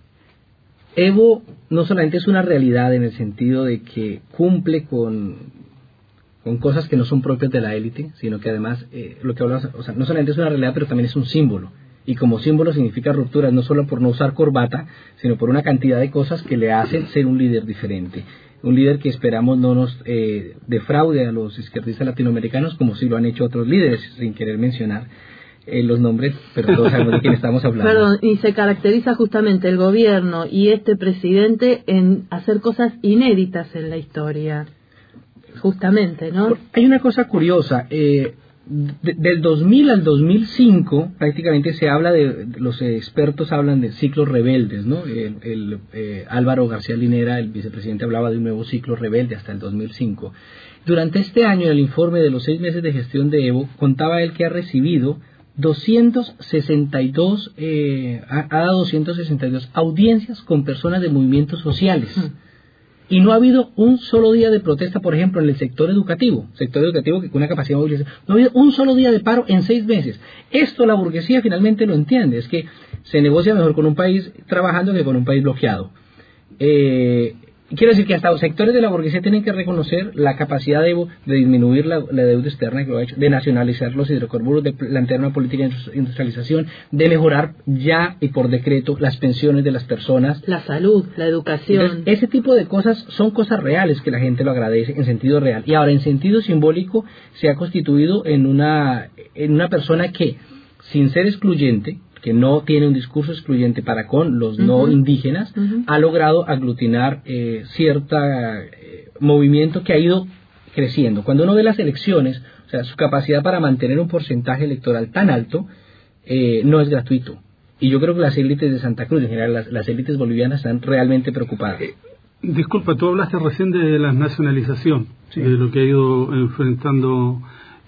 Evo no solamente es una realidad en el sentido de que cumple con... con cosas que no son propias de la élite, sino que además, eh, lo que hablas, o sea, no solamente es una realidad, pero también es un símbolo. Y como símbolo significa rupturas, no solo por no usar corbata, sino por una cantidad de cosas que le hacen ser un líder diferente. Un líder que esperamos no nos eh, defraude a los izquierdistas latinoamericanos, como sí lo han hecho otros líderes, sin querer mencionar eh, los nombres, pero todos sabemos de quién estamos hablando. Perdón, y se caracteriza justamente el gobierno y este presidente en hacer cosas inéditas en la historia. Justamente, ¿no? Hay una cosa curiosa, eh, de, del dos mil al dos mil cinco prácticamente se habla de, los expertos hablan de ciclos rebeldes, ¿no? El, el eh, Álvaro García Linera, el vicepresidente, hablaba de un nuevo ciclo rebelde hasta el dos mil cinco. Durante este año, en el informe de los seis meses de gestión de Evo, contaba él que ha recibido doscientos sesenta y dos, eh, ha, ha dado doscientas sesenta y dos audiencias con personas de movimientos sociales. Mm. Y no ha habido un solo día de protesta, por ejemplo, en el sector educativo, sector educativo que con una capacidad de movilización. No ha habido un solo día de paro en seis meses. Esto la burguesía finalmente lo entiende, es que se negocia mejor con un país trabajando que con un país bloqueado. Eh, quiero decir que hasta sectores de la burguesía tienen que reconocer la capacidad de, de disminuir la, la deuda externa que lo ha hecho, de nacionalizar los hidrocarburos, de plantear una política de industrialización, de mejorar ya y por decreto las pensiones de las personas. La salud, la educación. Entonces, ese tipo de cosas son cosas reales que la gente lo agradece en sentido real. Y ahora, en sentido simbólico, se ha constituido en una, en una persona que, sin ser excluyente, que no tiene un discurso excluyente para con los uh-huh. no indígenas, uh-huh. ha logrado aglutinar eh, cierta eh, movimiento que ha ido creciendo. Cuando uno ve las elecciones, o sea, su capacidad para mantener un porcentaje electoral tan alto eh, no es gratuito. Y yo creo que las élites de Santa Cruz, en general las, las élites bolivianas, están realmente preocupadas. Eh, disculpa, tú hablaste recién de la nacionalización, sí. de lo que ha ido enfrentando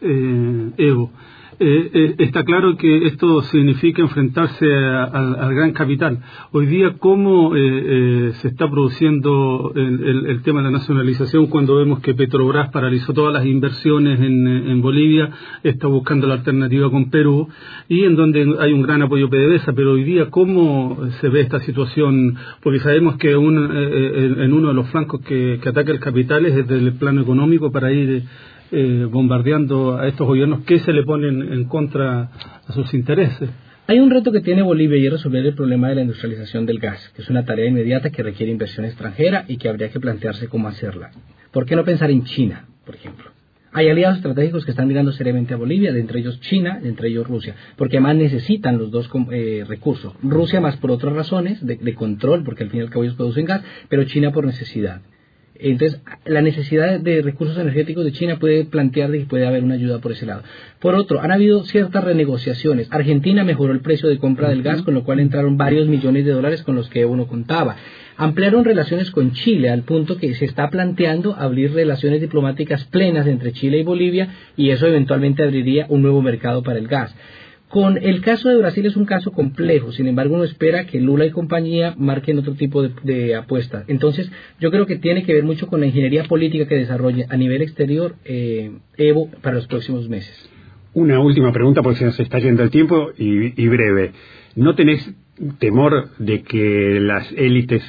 eh, Evo. Eh, eh, está claro que esto significa enfrentarse a, a, al gran capital. Hoy día, ¿cómo eh, eh, se está produciendo el, el, el tema de la nacionalización cuando vemos que Petrobras paralizó todas las inversiones en, en Bolivia, está buscando la alternativa con Perú, y en donde hay un gran apoyo P D V S A? Pero hoy día, ¿cómo se ve esta situación? Porque sabemos que un, eh, en uno de los flancos que, que ataca el capital es desde el plano económico para ir Eh, bombardeando a estos gobiernos que se le ponen en contra a sus intereses. Hay un reto que tiene Bolivia y es resolver el problema de la industrialización del gas, que es una tarea inmediata que requiere inversión extranjera y que habría que plantearse cómo hacerla. ¿Por qué no pensar en China, por ejemplo? Hay aliados estratégicos que están mirando seriamente a Bolivia, de entre ellos China, de entre ellos Rusia, porque además necesitan los dos eh, recursos. Rusia más por otras razones, de, de control, porque al fin y al cabo ellos producen gas, pero China por necesidad. Entonces, la necesidad de recursos energéticos de China puede plantear de que puede haber una ayuda por ese lado. Por otro, han habido ciertas renegociaciones. Argentina mejoró el precio de compra del gas, con lo cual entraron varios millones de dólares con los que Evo no contaba. Ampliaron relaciones con Chile, al punto que se está planteando abrir relaciones diplomáticas plenas entre Chile y Bolivia, y eso eventualmente abriría un nuevo mercado para el gas. Con el caso de Brasil es un caso complejo, sin embargo uno espera que Lula y compañía marquen otro tipo de, de apuestas. Entonces yo creo que tiene que ver mucho con la ingeniería política que desarrolle a nivel exterior eh, Evo para los próximos meses. Una última pregunta porque se nos está yendo el tiempo y, y breve. ¿No tenés temor de que las élites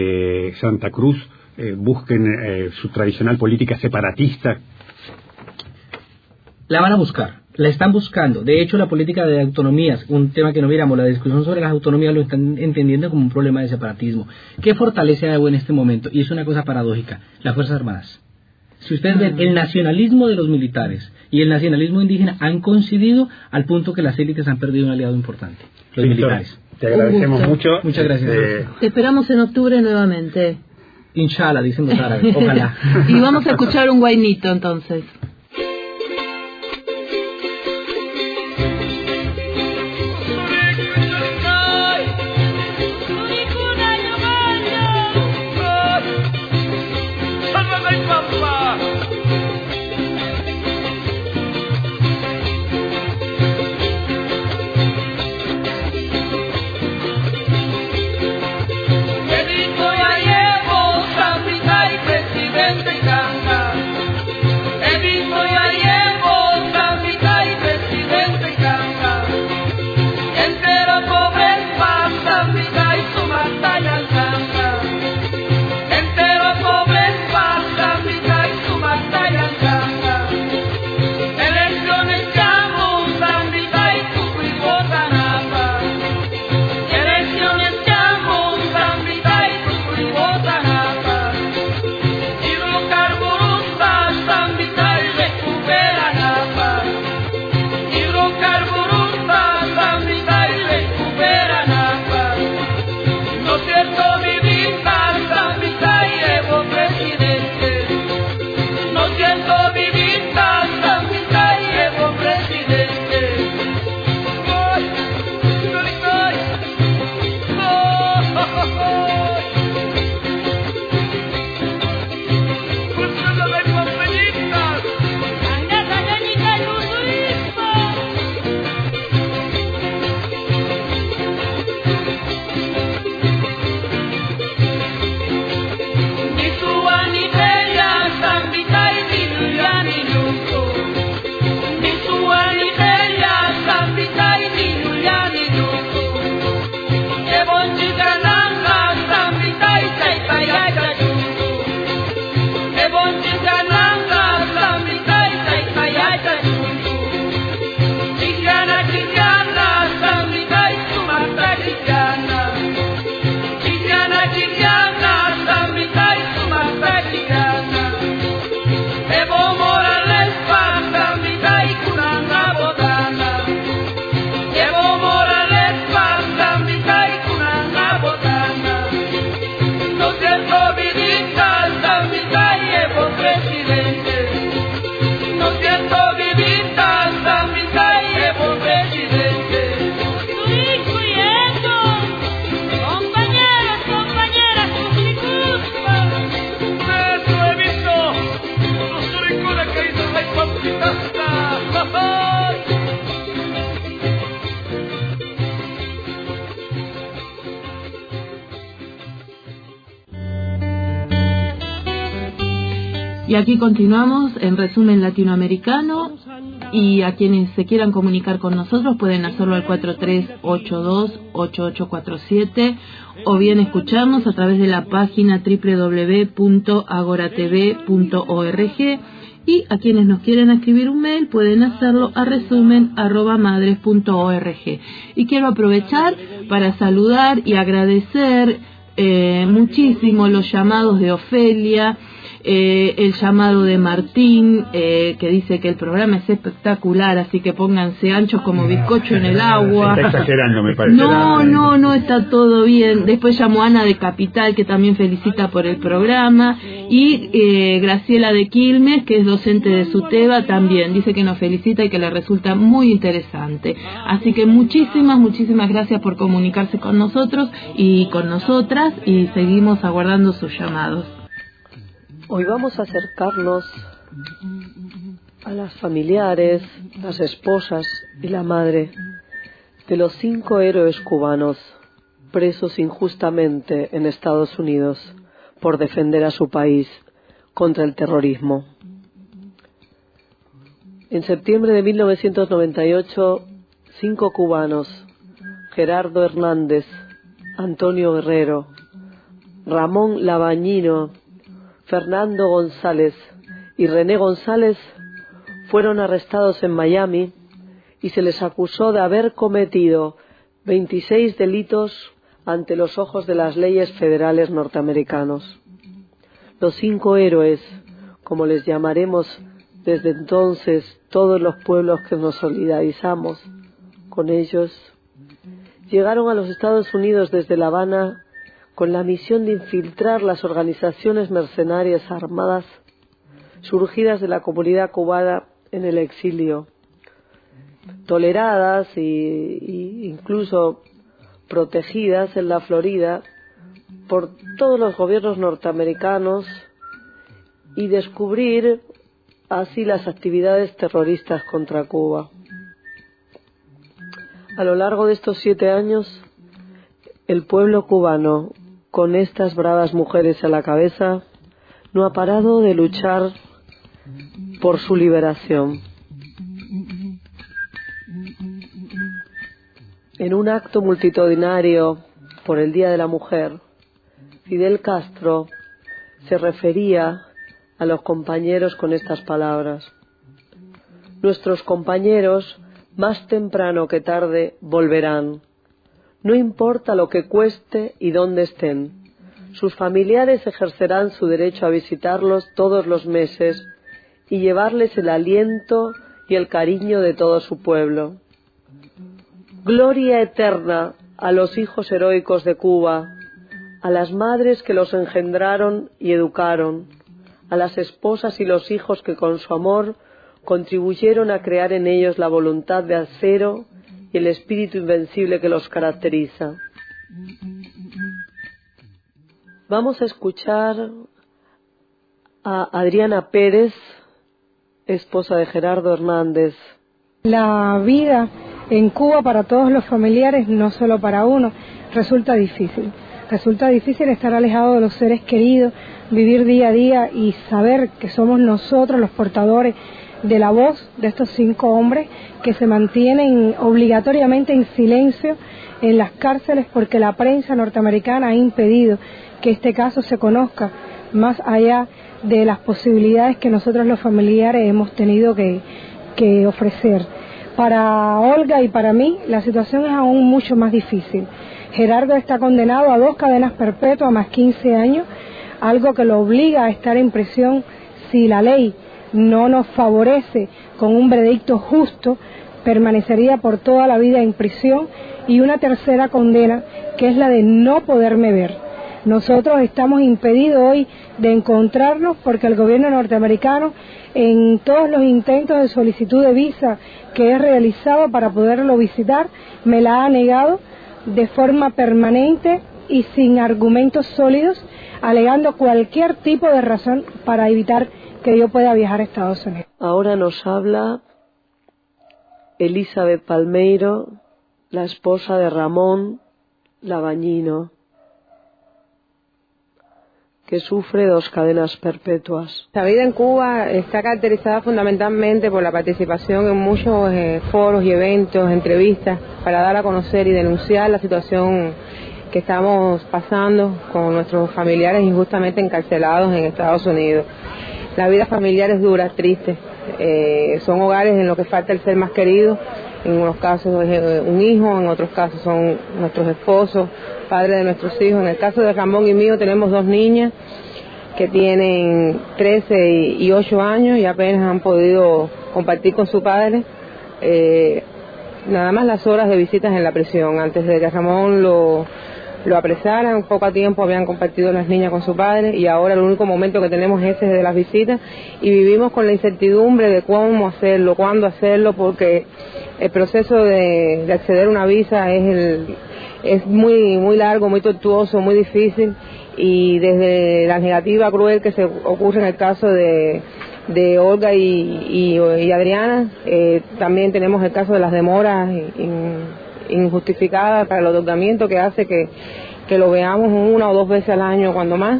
de Santa Cruz eh, busquen eh, su tradicional política separatista? La van a buscar. La están buscando. De hecho, la política de autonomías, un tema que no miramos, la discusión sobre las autonomías lo están entendiendo como un problema de separatismo. ¿Qué fortalece a Evo en este momento? Y es una cosa paradójica, las Fuerzas Armadas. Si ustedes ven, el nacionalismo de los militares y el nacionalismo indígena han coincidido al punto que las élites han perdido un aliado importante, los Víctor, militares. Te agradecemos mucho. Muchas gracias. Eh... Te esperamos en octubre nuevamente. Inshallah, dicen los árabes. Ojalá. Y vamos a escuchar un guainito entonces. Entero pobre pasa, mi Y aquí continuamos en Resumen Latinoamericano, y a quienes se quieran comunicar con nosotros pueden hacerlo al cuatro tres ocho dos ocho ocho cuatro siete o bien escucharnos a través de la página doble u doble u doble u punto agora t v punto org, y a quienes nos quieren escribir un mail pueden hacerlo a resumen arroba madres punto org. Y quiero aprovechar para saludar y agradecer eh, muchísimo los llamados de Ofelia, Eh, el llamado de Martín, eh, que dice que el programa es espectacular, así que pónganse anchos como bizcocho en el agua. Está exagerando, me parece. No, no, no, está todo bien. Después llamó Ana de Capital, que también felicita por el programa, y eh, Graciela de Quilmes, que es docente de SUTEBA, también dice que nos felicita y que le resulta muy interesante. Así que muchísimas, muchísimas gracias por comunicarse con nosotros y con nosotras, y seguimos aguardando sus llamados. Hoy vamos a acercarnos a las familiares, las esposas y la madre de los cinco héroes cubanos presos injustamente en Estados Unidos por defender a su país contra el terrorismo. En septiembre de mil novecientos noventa y ocho, cinco cubanos, Gerardo Hernández, Antonio Guerrero, Ramón Labañino, Fernando González y René González, fueron arrestados en Miami y se les acusó de haber cometido veintiséis delitos ante los ojos de las leyes federales norteamericanos. Los cinco héroes, como les llamaremos desde entonces todos los pueblos que nos solidarizamos con ellos, llegaron a los Estados Unidos desde La Habana con la misión de infiltrar las organizaciones mercenarias armadas surgidas de la comunidad cubana en el exilio, toleradas e incluso protegidas en la Florida por todos los gobiernos norteamericanos, y descubrir así las actividades terroristas contra Cuba. A lo largo de estos siete años, el pueblo cubano, con estas bravas mujeres a la cabeza, no ha parado de luchar por su liberación. En un acto multitudinario por el Día de la Mujer, Fidel Castro se refería a los compañeros con estas palabras: nuestros compañeros, más temprano que tarde, volverán. No importa lo que cueste y dónde estén. Sus familiares ejercerán su derecho a visitarlos todos los meses y llevarles el aliento y el cariño de todo su pueblo. Gloria eterna a los hijos heroicos de Cuba, a las madres que los engendraron y educaron, a las esposas y los hijos que con su amor contribuyeron a crear en ellos la voluntad de acero y el espíritu invencible que los caracteriza. Vamos a escuchar a Adriana Pérez, esposa de Gerardo Hernández. La vida en Cuba para todos los familiares, no solo para uno, resulta difícil. Resulta difícil estar alejado de los seres queridos, vivir día a día y saber que somos nosotros los portadores de la voz de estos cinco hombres que se mantienen obligatoriamente en silencio en las cárceles porque la prensa norteamericana ha impedido que este caso se conozca más allá de las posibilidades que nosotros los familiares hemos tenido que, que ofrecer. Para Olga y para mí la situación es aún mucho más difícil. Gerardo está condenado a dos cadenas perpetuas más quince años, algo que lo obliga a estar en prisión si la ley no nos favorece con un veredicto justo, permanecería por toda la vida en prisión, y una tercera condena que es la de no poderme ver. Nosotros estamos impedidos hoy de encontrarnos porque el gobierno norteamericano, en todos los intentos de solicitud de visa que he realizado para poderlo visitar, me la ha negado de forma permanente y sin argumentos sólidos, alegando cualquier tipo de razón para evitar que yo pueda viajar a Estados Unidos. Ahora nos habla Elizabeth Palmeiro, la esposa de Ramón Labañino. que sufre dos cadenas perpetuas. La vida en Cuba está caracterizada fundamentalmente por la participación en muchos eh, foros y eventos, entrevistas, para dar a conocer y denunciar la situación que estamos pasando con nuestros familiares injustamente encarcelados en Estados Unidos. La vida familiar es dura, triste. Eh, son hogares en los que falta el ser más querido. En unos casos es un hijo, en otros casos son nuestros esposos, padres de nuestros hijos. En el caso de Ramón y mío tenemos dos niñas que tienen trece y ocho años y apenas han podido compartir con su padre eh, nada más las horas de visitas en la prisión. Antes de que Ramón lo, lo apresaran, poco a tiempo habían compartido las niñas con su padre y ahora el único momento que tenemos es ese de las visitas y vivimos con la incertidumbre de cómo hacerlo, cuándo hacerlo, porque el proceso de, de acceder a una visa es el, es muy muy largo, muy tortuoso, muy difícil, y desde la negativa cruel que se ocurre en el caso de, de Olga y, y, y Adriana, eh, también tenemos el caso de las demoras in, injustificadas para el otorgamiento, que hace que, que lo veamos una o dos veces al año cuando más,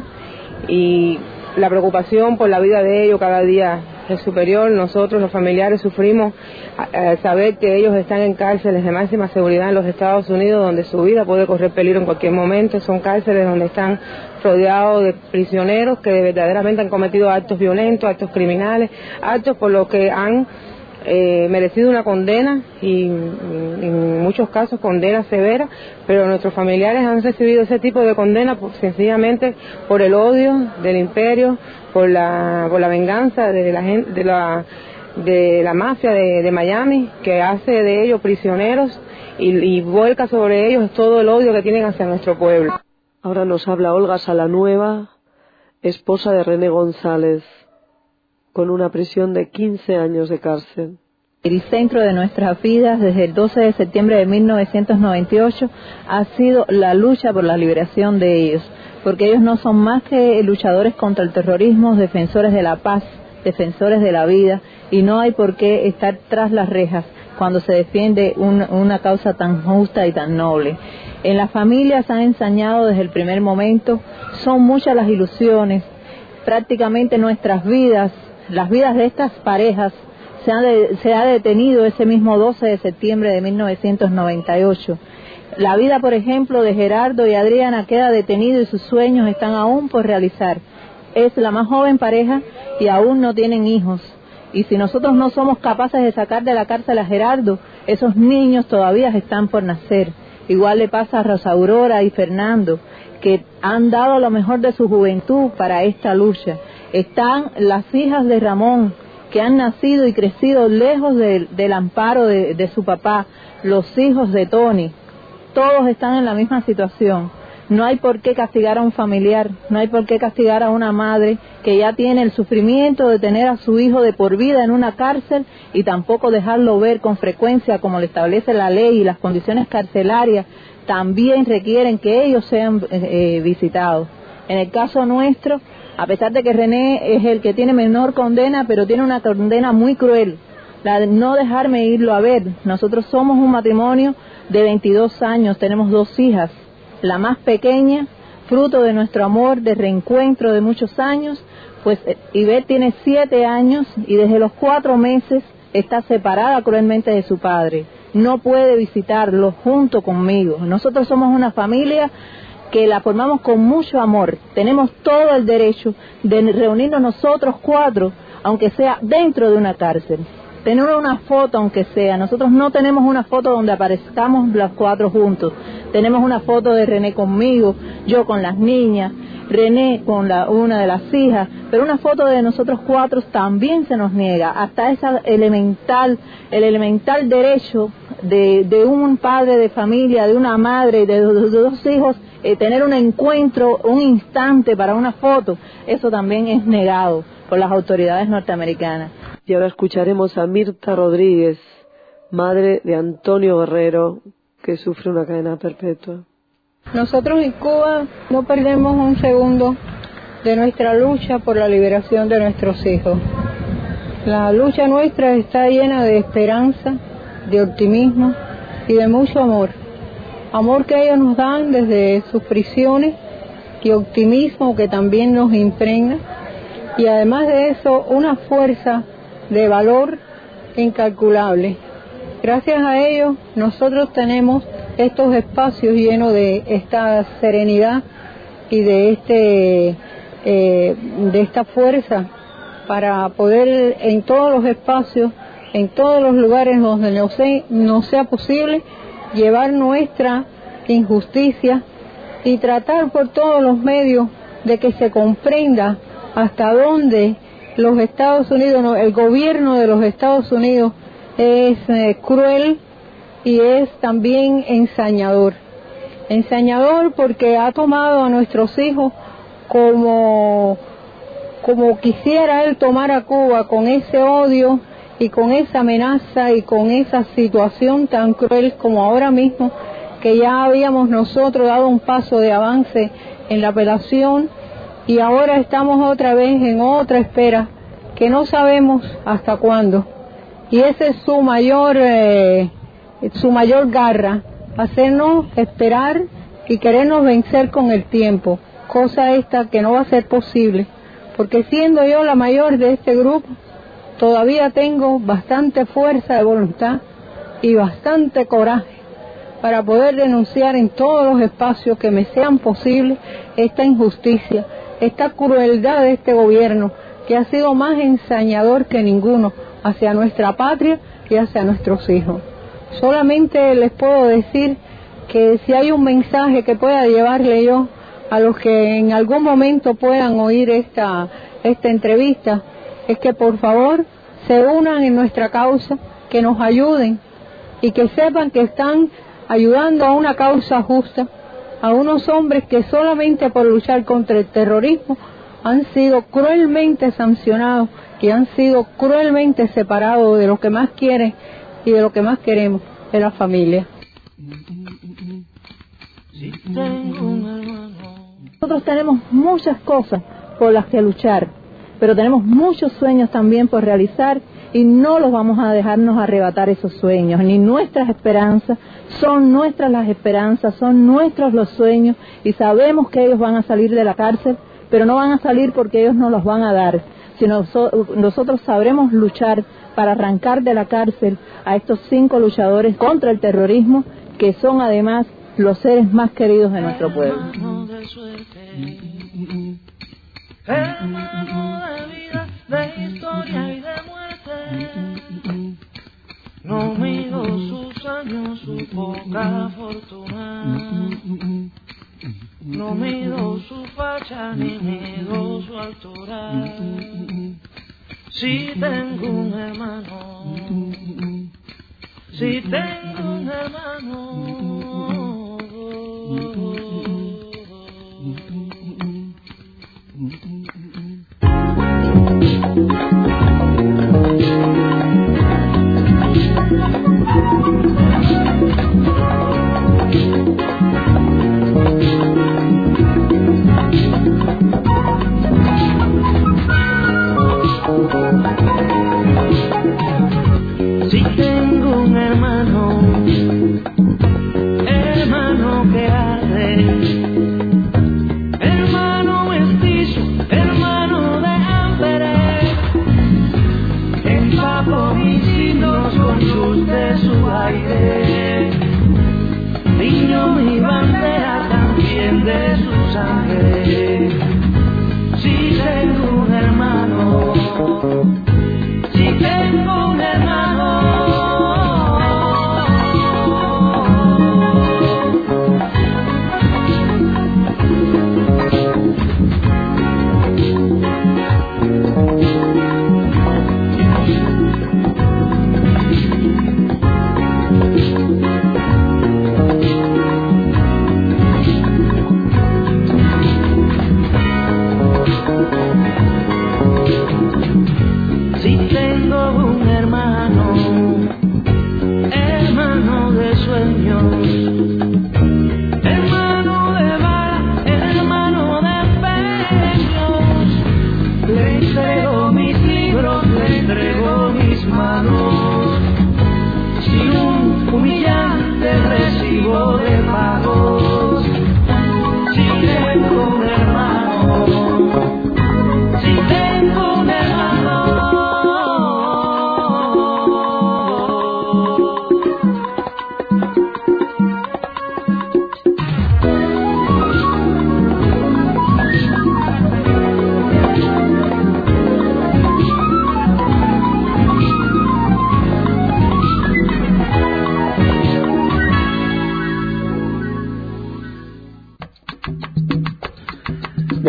y la preocupación por la vida de ellos cada día es superior. Nosotros los familiares sufrimos al saber que ellos están en cárceles de máxima seguridad en los Estados Unidos, donde su vida puede correr peligro en cualquier momento. Son cárceles donde están rodeados de prisioneros que verdaderamente han cometido actos violentos, actos criminales, actos por los que han eh, merecido una condena y en muchos casos condena severa, pero nuestros familiares han recibido ese tipo de condena por, sencillamente por el odio del imperio, por la por la venganza de la gente, de la de la mafia de, de Miami, que hace de ellos prisioneros y, y vuelca sobre ellos todo el odio que tienen hacia nuestro pueblo. Ahora nos habla Olga Salanueva, esposa de René González, con una prisión de quince años de cárcel. El centro de nuestras vidas desde el doce de septiembre de mil novecientos noventa y ocho ha sido la lucha por la liberación de ellos, porque ellos no son más que luchadores contra el terrorismo, defensores de la paz, defensores de la vida, y no hay por qué estar tras las rejas cuando se defiende un, una causa tan justa y tan noble. En las familias han ensañado desde el primer momento, son muchas las ilusiones, prácticamente nuestras vidas, las vidas de estas parejas, se ha, de, se ha detenido ese mismo doce de septiembre de mil novecientos noventa y ocho. La vida, por ejemplo, de Gerardo y Adriana queda detenido y sus sueños están aún por realizar. Es la más joven pareja y aún no tienen hijos. Y si nosotros no somos capaces de sacar de la cárcel a Gerardo, esos niños todavía están por nacer. Igual le pasa a Rosa Aurora y Fernando, que han dado lo mejor de su juventud para esta lucha. Están las hijas de Ramón, que han nacido y crecido lejos de, del amparo de, de su papá, los hijos de Tony. Todos están en la misma situación. No hay por qué castigar a un familiar, no hay por qué castigar a una madre que ya tiene el sufrimiento de tener a su hijo de por vida en una cárcel y tampoco dejarlo ver con frecuencia como le establece la ley, y las condiciones carcelarias también requieren que ellos sean eh, visitados. En el caso nuestro, a pesar de que René es el que tiene menor condena, pero tiene una condena muy cruel, la de no dejarme irlo a ver. Nosotros somos un matrimonio de veintidós años, tenemos dos hijas. La más pequeña, fruto de nuestro amor, de reencuentro de muchos años, pues Ivette tiene siete años y desde los cuatro meses está separada cruelmente de su padre. No puede visitarlo junto conmigo. Nosotros somos una familia que la formamos con mucho amor. Tenemos todo el derecho de reunirnos nosotros cuatro, aunque sea dentro de una cárcel. Tener una foto, aunque sea. Nosotros no tenemos una foto donde aparezcamos los cuatro juntos. Tenemos una foto de René conmigo, yo con las niñas, René con la, una de las hijas, pero una foto de nosotros cuatro también se nos niega. Hasta esa elemental, el elemental derecho de, de un padre de familia, de una madre, de, de, de dos hijos, eh, tener un encuentro, un instante para una foto, eso también es negado por las autoridades norteamericanas. Y ahora escucharemos a Mirta Rodríguez, madre de Antonio Guerrero, que sufre una cadena perpetua. Nosotros en Cuba no perdemos un segundo de nuestra lucha por la liberación de nuestros hijos. La lucha nuestra está llena de esperanza, de optimismo y de mucho amor. Amor que ellos nos dan desde sus prisiones y optimismo que también nos impregna, y además de eso una fuerza de valor incalculable. Gracias a ellos nosotros tenemos estos espacios llenos de esta serenidad y de este eh, de esta fuerza para poder en todos los espacios, en todos los lugares donde no sea, no sea posible, llevar nuestra injusticia y tratar por todos los medios de que se comprenda hasta dónde los Estados Unidos, el gobierno de los Estados Unidos es eh, cruel y es también ensañador. Ensañador porque ha tomado a nuestros hijos como, como quisiera él tomar a Cuba, con ese odio y con esa amenaza y con esa situación tan cruel como ahora mismo, que ya habíamos nosotros dado un paso de avance en la apelación y ahora estamos otra vez en otra espera que no sabemos hasta cuándo. Y esa es su mayor, eh, su mayor garra, hacernos esperar y querernos vencer con el tiempo, cosa esta que no va a ser posible, porque siendo yo la mayor de este grupo, todavía tengo bastante fuerza de voluntad y bastante coraje para poder denunciar en todos los espacios que me sean posibles esta injusticia, esta crueldad de este gobierno, que ha sido más ensañador que ninguno hacia nuestra patria y hacia nuestros hijos. Solamente les puedo decir que si hay un mensaje que pueda llevarle yo a los que en algún momento puedan oír esta, esta entrevista, es que por favor se unan en nuestra causa, que nos ayuden y que sepan que están ayudando a una causa justa, a unos hombres que solamente por luchar contra el terrorismo han sido cruelmente sancionados y han sido cruelmente separados de lo que más quieren y de lo que más queremos, de la familia. Nosotros tenemos muchas cosas por las que luchar, pero tenemos muchos sueños también por realizar y no los vamos a dejarnos arrebatar esos sueños, ni nuestras esperanzas. Son nuestras las esperanzas, son nuestros los sueños y sabemos que ellos van a salir de la cárcel, pero no van a salir porque ellos nos los van a dar, sino nosotros sabremos luchar para arrancar de la cárcel a estos cinco luchadores contra el terrorismo, que son además los seres más queridos de nuestro pueblo. Hermano de vida, de historia y de muerte, no mido sus años, su poca fortuna, no mido su facha ni mido su altura. Si tengo un hermano, si tengo un hermano, si tengo un hermano, hermano que arde, hermano mestizo, hermano de Amberes, empapo mis himnos con luz de su aire, niño mi bandera también de su sangre. Si tengo un hermano, si tengo un hermano, si tengo un hermano, hermano de sueños, hermano de bala, hermano de empeños, le entrego mis libros, le entrego mis manos, sin un humillante recibo de pagos. Si tengo un hermano,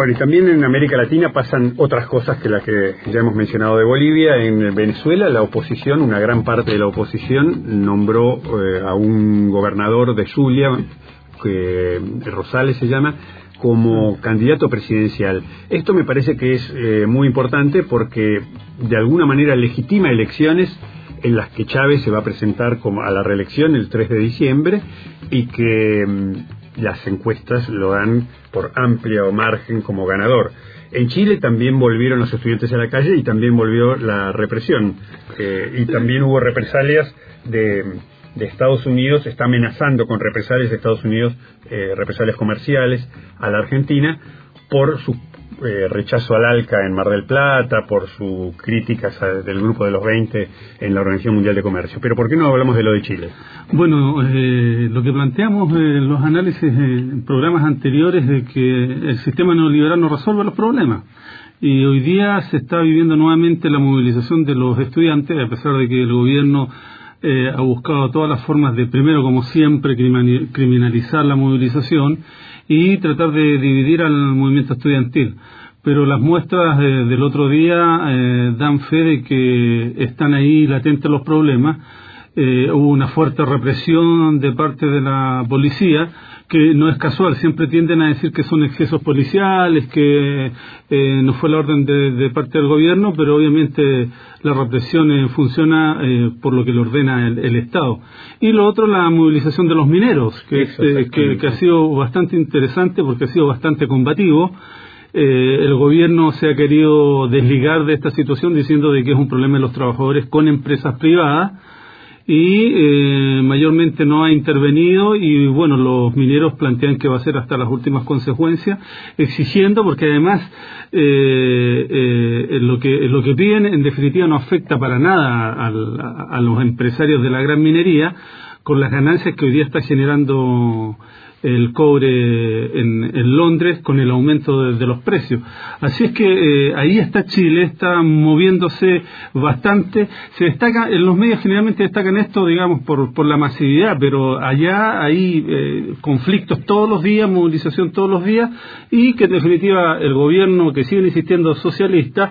Bueno, y también en América Latina pasan otras cosas que las que ya hemos mencionado de Bolivia. En Venezuela, la oposición, una gran parte de la oposición, nombró eh, a un gobernador de Zulia, que Rosales se llama, como candidato presidencial. Esto me parece que es eh, muy importante porque de alguna manera legitima elecciones en las que Chávez se va a presentar como a la reelección el tres de diciembre y que mm, las encuestas lo dan por amplio margen como ganador. En Chile también volvieron los estudiantes a la calle y también volvió la represión. Eh, y también hubo represalias de, de Estados Unidos, está amenazando con represalias de Estados Unidos, eh, represalias comerciales a la Argentina por su eh, rechazo al ALCA en Mar del Plata, por sus críticas a, del Grupo de los veinte en la Organización Mundial de Comercio. Pero ¿por qué no hablamos de lo de Chile? Bueno, eh, lo que planteamos en los análisis en programas anteriores de que el sistema neoliberal no resuelve los problemas. Y hoy día se está viviendo nuevamente la movilización de los estudiantes, a pesar de que el gobierno eh, ha buscado todas las formas de, primero, como siempre, criminalizar la movilización y tratar de dividir al movimiento estudiantil. Pero las muestras de, del otro día eh, dan fe de que están ahí latentes los problemas. Eh, hubo una fuerte represión de parte de la policía, que no es casual, siempre tienden a decir que son excesos policiales, que eh, no fue la orden de, de parte del gobierno, pero obviamente la represión eh, funciona eh, por lo que le ordena el, el Estado. Y lo otro, la movilización de los mineros, que, este, que, que ha sido bastante interesante porque ha sido bastante combativo. Eh, el gobierno se ha querido desligar de esta situación diciendo de que es un problema de los trabajadores con empresas privadas, y eh, mayormente no ha intervenido, y bueno, los mineros plantean que va a ser hasta las últimas consecuencias, exigiendo, porque además eh, eh, lo que lo que piden en definitiva no afecta para nada a, a, a los empresarios de la gran minería, con las ganancias que hoy día está generando el cobre en, en Londres con el aumento de, de los precios. Así es que eh, ahí está Chile, está moviéndose bastante. Se destaca, en los medios generalmente destacan esto, digamos, por, por la masividad, pero allá hay eh, conflictos todos los días, movilización todos los días, y que en definitiva el gobierno, que sigue insistiendo socialista,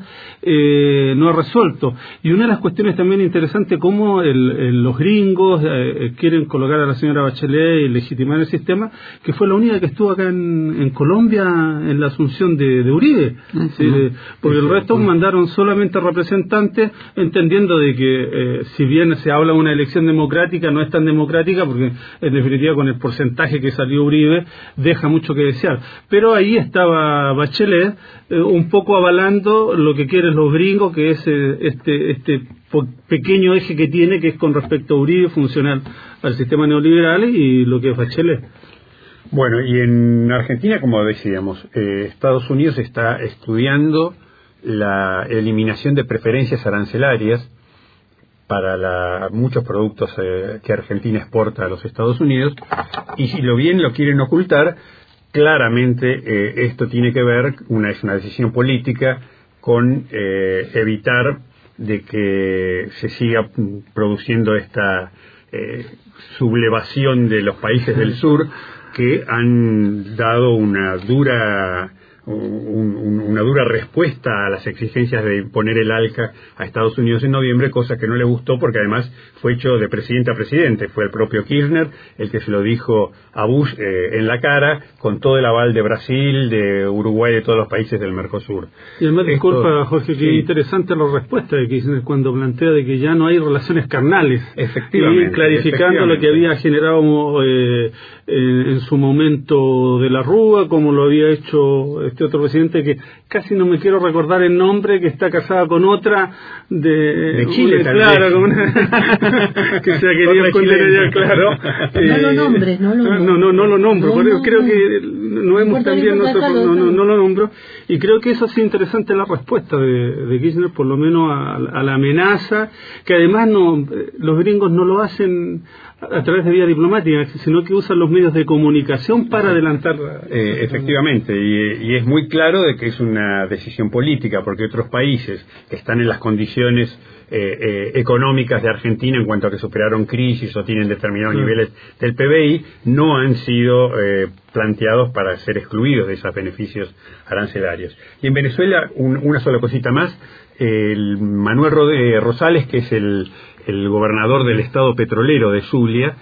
eh, no ha resuelto. Y una de las cuestiones también interesantes, cómo el, el, los gringos eh, quieren colocar a la señora Bachelet y legitimar el sistema, que fue la única que estuvo acá en, en Colombia en la asunción de, de Uribe. Uh-huh. Sí, porque el resto mandaron solamente representantes, entendiendo de que eh, si bien se habla de una elección democrática, no es tan democrática, porque en definitiva con el porcentaje que salió Uribe deja mucho que desear. Pero ahí estaba Bachelet eh, un poco avalando lo que quieren los gringos, que es eh, este este pequeño eje que tiene, que es con respecto a Uribe, funcional al sistema neoliberal, y lo que es Bachelet. Bueno, y en Argentina, como decíamos, eh, Estados Unidos está estudiando la eliminación de preferencias arancelarias para la, muchos productos eh, que Argentina exporta a los Estados Unidos, y si lo bien lo quieren ocultar, claramente eh, esto tiene que ver, una es una decisión política, con eh, evitar de que se siga produciendo esta eh, sublevación de los países del sur, que han dado una dura un, un, una dura respuesta a las exigencias de imponer el ALCA a Estados Unidos en noviembre, cosa que no le gustó porque además fue hecho de presidente a presidente. Fue el propio Kirchner el que se lo dijo a Bush eh, en la cara, con todo el aval de Brasil, de Uruguay, de todos los países del Mercosur. Y además, Esto, disculpa, Jorge, que sí. interesante la respuesta de Kirchner cuando plantea de que ya no hay relaciones carnales. Efectivamente. Y clarificando efectivamente. lo que había generado eh, en, en su momento de la Rúa, como lo había hecho este otro presidente que casi no me quiero recordar el nombre, que está casada con otra de, de Chile, una, tal claro, vez. Con una, que se ha querido esconder allá, claro. No lo nombres, no lo nombres. No, no, no lo nombro, No, por eso no, creo no. que no hemos Importa, también, no, importa, no, déjalo, no, no déjalo. lo nombro, y creo que eso ha sido interesante la respuesta de, de Kirchner, por lo menos a, a la amenaza, que además no, los gringos no lo hacen a través de vía diplomática, sino que usan los medios de comunicación para adelantar. Eh, efectivamente, y, y es muy claro de que es una decisión política, porque otros países que están en las condiciones eh, eh, económicas de Argentina en cuanto a que superaron crisis o tienen determinados sí. niveles del P B I, no han sido eh, planteados para ser excluidos de esos beneficios arancelarios. Y en Venezuela, un, una sola cosita más, el Manuel Rode, Rosales, que es el, el gobernador del estado petrolero de Zulia,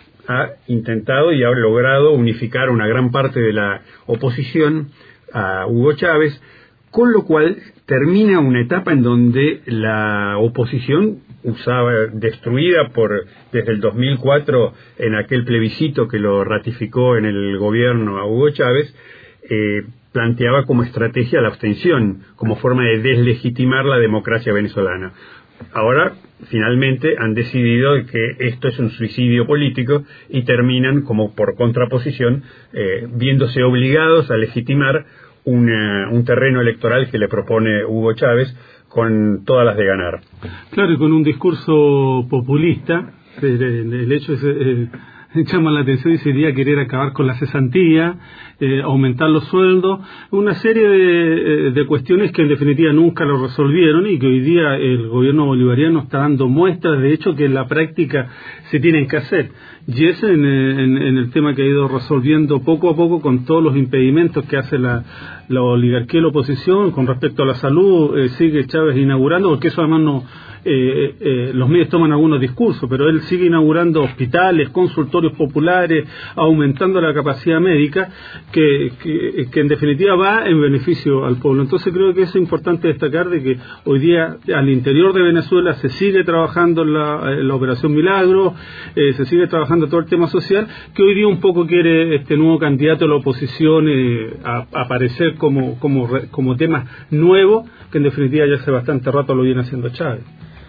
ha intentado y ha logrado unificar una gran parte de la oposición a Hugo Chávez, con lo cual termina una etapa en donde la oposición usaba, destruida por desde el dos mil cuatro en aquel plebiscito que lo ratificó en el gobierno a Hugo Chávez, eh, planteaba como estrategia la abstención, como forma de deslegitimar la democracia venezolana. Ahora, finalmente, han decidido que esto es un suicidio político y terminan, como por contraposición, eh, viéndose obligados a legitimar una, un terreno electoral que le propone Hugo Chávez con todas las de ganar. Claro, y con un discurso populista, el, el hecho es... El... llama la atención y sería querer acabar con la cesantía, eh, aumentar los sueldos, una serie de, de cuestiones que en definitiva nunca lo resolvieron y que hoy día el gobierno bolivariano está dando muestras de hecho que en la práctica se tienen que hacer. Y ese en, en, en el tema que ha ido resolviendo poco a poco con todos los impedimentos que hace la, la oligarquía y la oposición con respecto a la salud, eh, sigue Chávez inaugurando, porque eso además no... Eh, eh, los medios toman algunos discursos, pero él sigue inaugurando hospitales, consultorios populares, aumentando la capacidad médica, que, que, que en definitiva va en beneficio al pueblo. Entonces creo que es importante destacar de que hoy día al interior de Venezuela se sigue trabajando en la, en la Operación Milagro, eh, se sigue trabajando todo el tema social, que hoy día un poco quiere este nuevo candidato de la oposición eh, a, a aparecer como, como, como tema nuevo, que en definitiva ya hace bastante rato lo viene haciendo Chávez.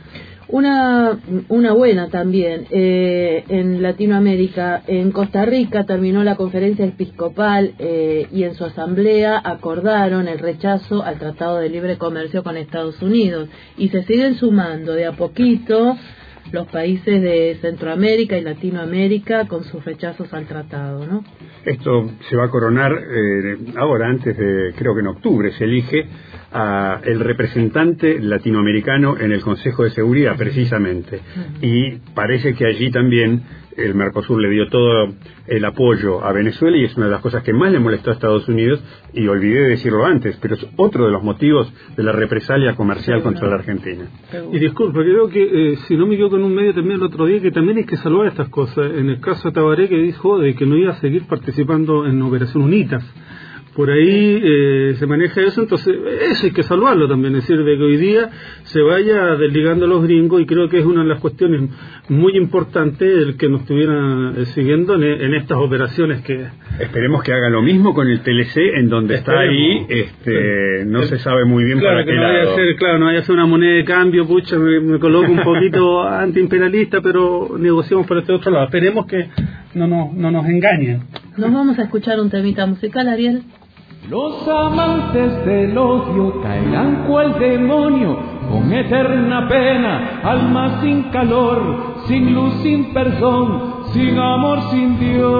Una, una buena también, eh, en Latinoamérica, en Costa Rica terminó la conferencia episcopal eh, y en su asamblea acordaron el rechazo al Tratado de Libre Comercio con Estados Unidos y se siguen sumando de a poquito los países de Centroamérica y Latinoamérica con sus rechazos al tratado, ¿no? Esto se va a coronar eh, ahora, antes de, creo que en octubre, se elige a el representante latinoamericano en el Consejo de Seguridad, precisamente. Uh-huh. Y parece que allí también el Mercosur le dio todo el apoyo a Venezuela y es una de las cosas que más le molestó a Estados Unidos, y olvidé de decirlo antes, pero es otro de los motivos de la represalia comercial contra la Argentina. Y disculpa, creo que, eh, si no me equivoco, en un medio también el otro día, que también hay que salvar estas cosas. En el caso de Tabaré, que dijo de que no iba a seguir participando en Operación UNITAS. Por ahí eh, se maneja eso, entonces eso hay que salvarlo también, es decir, de que hoy día se vaya desligando a los gringos, y creo que es una de las cuestiones muy importantes el que nos estuviera eh, siguiendo en, en estas operaciones que... Esperemos que haga lo mismo con el T L C, en donde está ahí, este, no se sabe muy bien claro, para que qué no lado. Vaya a ser, claro, no vaya a ser una moneda de cambio, pucha, me, me coloco un poquito antiimperialista, pero negociamos por este otro lado. Esperemos que no, no, no nos engañen. Nos vamos a escuchar un temita musical, Ariel. Los amantes del odio caerán cual demonio, con eterna pena, alma sin calor, sin luz, sin perdón, sin amor, sin Dios.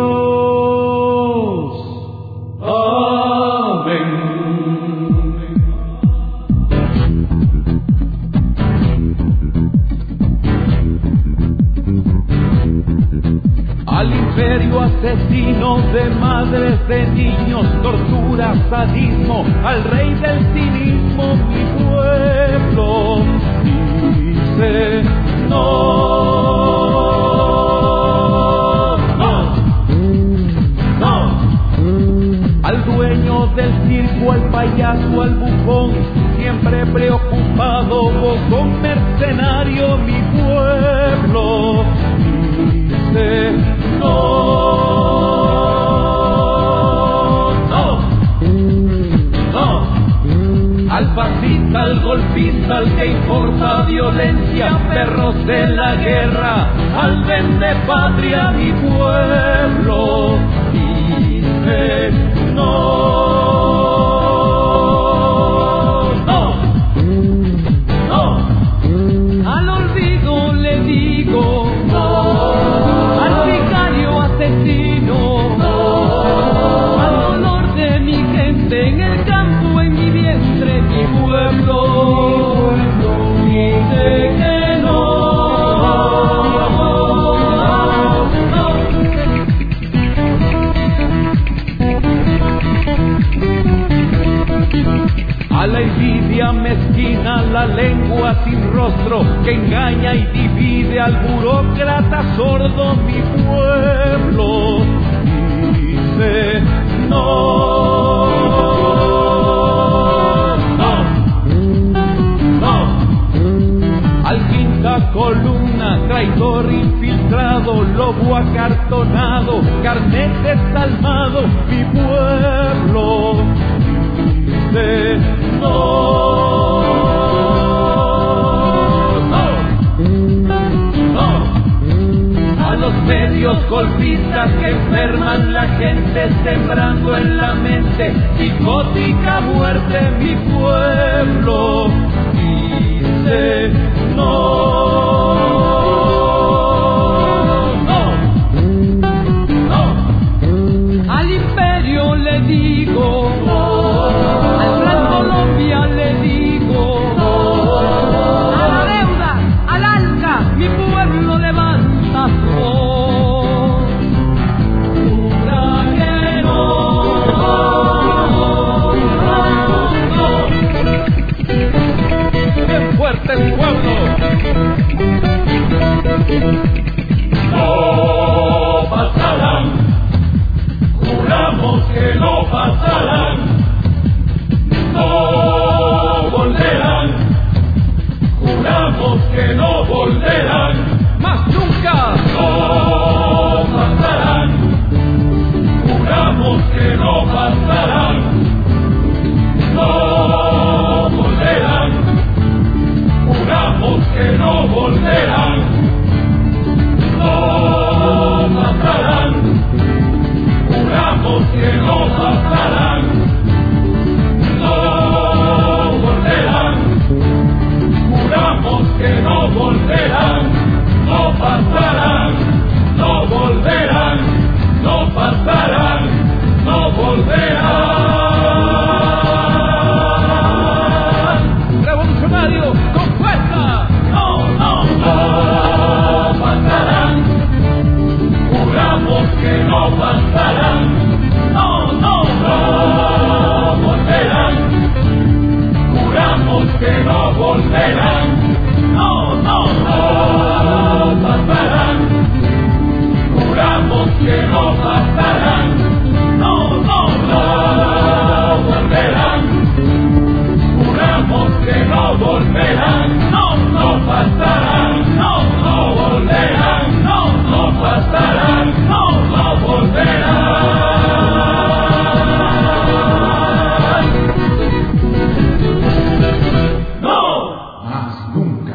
Amén. Al imperio asesino de madres, de niños, tortura, sadismo, al rey del cinismo, mi pueblo dice no, no, no. Al dueño del circo, al payaso, al bufón, siempre preocupado, bocón mercenario, mi pueblo dice no, no, no. Al fascista, al golpista, al que importa violencia, perros de la guerra, al vende patria, mi pueblo dice no. Al olvido le digo no, palabra sin rostro que engaña y divide al burócrata sordo mi pueblo. Dice no, no, no. Al quinta columna, traidor infiltrado, lobo acartonado, carnet desalmado, mi pueblo. Dice no, no, no. A los medios golpistas que enferman la gente, sembrando en la mente psicótica muerte, mi pueblo. Dice no, no, no. Al imperio le digo no, al Gran Colombia le digo no, a la deuda, al ALCA, mi pueblo levanta su voz. Jura que no, no, no. Bien fuerte el pueblo. No pasarán, juramos que no pasarán, no volverán, juramos que no volverán, más nunca, no pasarán, juramos que no pasarán, no volverán, juramos que no volverán, no pasarán, juramos que no pasarán, no volverán, juramos que no volverán, no pasarán, no volverán, no pasarán, no volverán. Revolucionario, con fuerza, no, no, no pasarán, juramos que no pasarán, no, no, no volverán, juramos que no volverán, no, no, no pasarán, juramos que no pasarán, no, no, no volverán, juramos que no volverán, no, no pasarán, no, no volverán, no, no pasarán, no, no volverán. No, más nunca.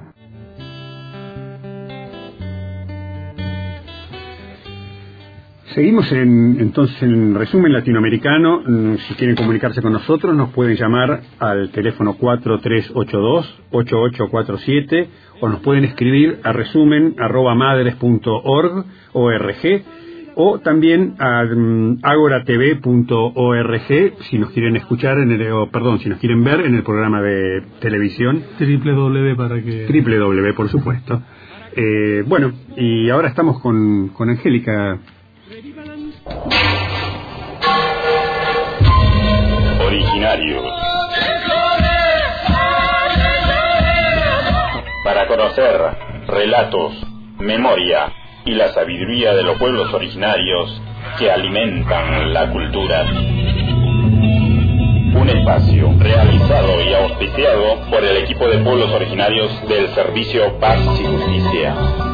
Seguimos en, entonces en resumen latinoamericano. Si quieren comunicarse con nosotros nos pueden llamar al teléfono cuatro tres ocho dos, ocho ocho cuatro siete o nos pueden escribir a resumen arroba madres punto org o también a um, agoratv punto org si nos quieren escuchar en el, o, perdón, si nos quieren ver en el programa de televisión www para que www por supuesto. Eh, bueno, y ahora estamos con, con Angélica. Originarios. Para conocer relatos, memoria y la sabiduría de los pueblos originarios que alimentan la cultura. Un espacio realizado y auspiciado por el equipo de pueblos originarios del Servicio Paz y Justicia.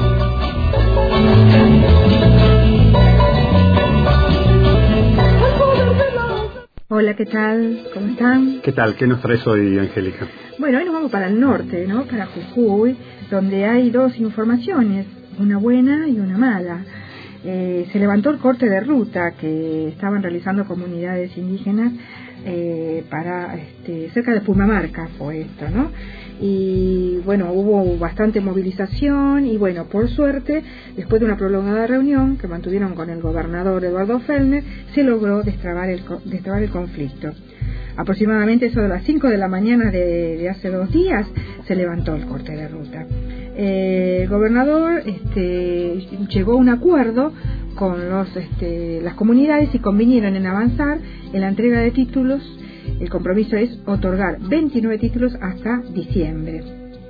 Hola, ¿qué tal? ¿Cómo están? ¿Qué tal? ¿Qué nos traes hoy, Angélica? Bueno, hoy nos vamos para el norte, ¿no? Para Jujuy, donde hay dos informaciones, una buena y una mala. Eh, se levantó el corte de ruta que estaban realizando comunidades indígenas eh, para este, cerca de Pumamarca fue esto, ¿no? Y bueno, hubo bastante movilización y bueno, por suerte, después de una prolongada reunión que mantuvieron con el gobernador Eduardo Fellner, se logró destrabar el, destrabar el conflicto. Aproximadamente eso de las cinco de la mañana de, de hace dos días se levantó el corte de ruta. Eh, el gobernador este, llegó a un acuerdo con los, este, las comunidades y convinieron en avanzar en la entrega de títulos. El compromiso es otorgar veintinueve títulos hasta diciembre.